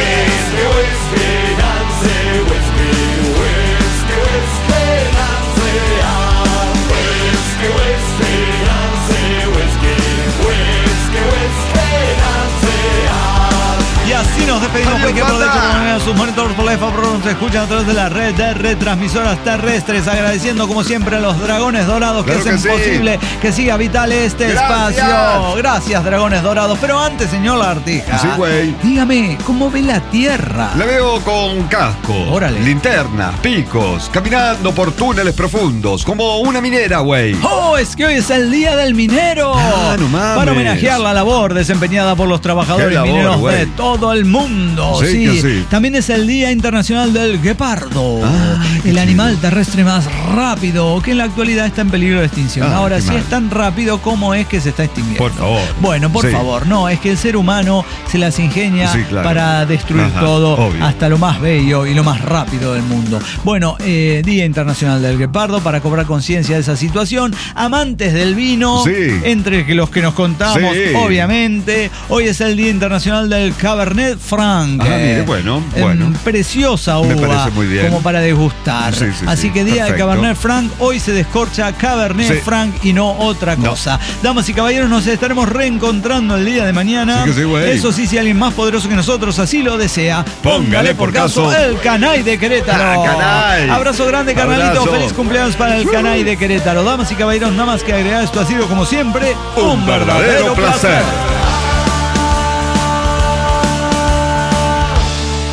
[SPEAKER 2] Y así nos despedimos.
[SPEAKER 3] Adiós,
[SPEAKER 2] Porque
[SPEAKER 3] banda.
[SPEAKER 2] aprovecho sus monitores por la F A Pro, nos escuchan a través de la red de retransmisoras terrestres. Agradeciendo como siempre a los dragones dorados
[SPEAKER 3] Claro
[SPEAKER 2] que hacen
[SPEAKER 3] que sí.
[SPEAKER 2] posible que siga vital este
[SPEAKER 3] Gracias.
[SPEAKER 2] espacio. Gracias, dragones dorados. Pero antes, señor Lartija,
[SPEAKER 3] Sí, güey.
[SPEAKER 2] dígame, ¿cómo ve la Tierra?
[SPEAKER 3] La veo con casco,
[SPEAKER 2] Órale.
[SPEAKER 3] linternas, picos, caminando por túneles profundos, como una minera, güey.
[SPEAKER 2] ¡Oh! Es que hoy es el Día del Minero.
[SPEAKER 3] Ah, no mames.
[SPEAKER 2] Para homenajear la labor desempeñada por los trabajadores
[SPEAKER 3] Qué labor,
[SPEAKER 2] mineros de
[SPEAKER 3] güey.
[SPEAKER 2] todo el mundo.
[SPEAKER 3] Sí, que sí.
[SPEAKER 2] También es el Día Internacional del Guepardo,
[SPEAKER 3] Ah, qué
[SPEAKER 2] el
[SPEAKER 3] chido.
[SPEAKER 2] animal terrestre más rápido, que en la actualidad está en peligro de extinción.
[SPEAKER 3] Ah,
[SPEAKER 2] Ahora,
[SPEAKER 3] qué
[SPEAKER 2] si
[SPEAKER 3] mal.
[SPEAKER 2] es tan rápido, ¿cómo es que se está extinguiendo?
[SPEAKER 3] Por favor.
[SPEAKER 2] Bueno, por
[SPEAKER 3] Sí.
[SPEAKER 2] favor, no, es que el ser humano se las ingenia
[SPEAKER 3] Sí, claro.
[SPEAKER 2] para destruir
[SPEAKER 3] Ajá,
[SPEAKER 2] todo,
[SPEAKER 3] obvio.
[SPEAKER 2] hasta lo más bello y lo más rápido del mundo. Bueno, eh, Día Internacional del Guepardo, para cobrar conciencia de esa situación. Amantes del vino,
[SPEAKER 3] Sí.
[SPEAKER 2] entre que los que nos contamos,
[SPEAKER 3] Sí.
[SPEAKER 2] obviamente. Hoy es el Día Internacional del Cabernet Franc.
[SPEAKER 3] Ah, mire, bueno,
[SPEAKER 2] Em,
[SPEAKER 3] bueno.
[SPEAKER 2] Preciosa
[SPEAKER 3] Me
[SPEAKER 2] uva,
[SPEAKER 3] parece muy bien.
[SPEAKER 2] como para degustar.
[SPEAKER 3] Sí, sí,
[SPEAKER 2] Así
[SPEAKER 3] sí,
[SPEAKER 2] que Día de
[SPEAKER 3] perfecto.
[SPEAKER 2] Cabernet Franc, hoy se descorcha Cabernet
[SPEAKER 3] Sí.
[SPEAKER 2] Franc y no otra
[SPEAKER 3] No.
[SPEAKER 2] cosa. Damas y caballeros, nos estaremos reencontrando el día de mañana.
[SPEAKER 3] Sí que sí, güey.
[SPEAKER 2] Eso sí, si alguien más poderoso que nosotros así lo desea,
[SPEAKER 3] Póngale por caso.
[SPEAKER 2] el Canay de Querétaro.
[SPEAKER 3] Ah, Canay.
[SPEAKER 2] Abrazo grande, carnalito.
[SPEAKER 3] Abrazo.
[SPEAKER 2] Feliz cumpleaños para el Canay de Querétaro. Damas y caballeros, nada más que agregar, esto ha sido como siempre
[SPEAKER 3] Un verdadero placer.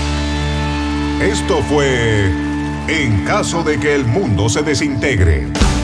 [SPEAKER 1] Esto fue En caso de que el mundo se desintegre.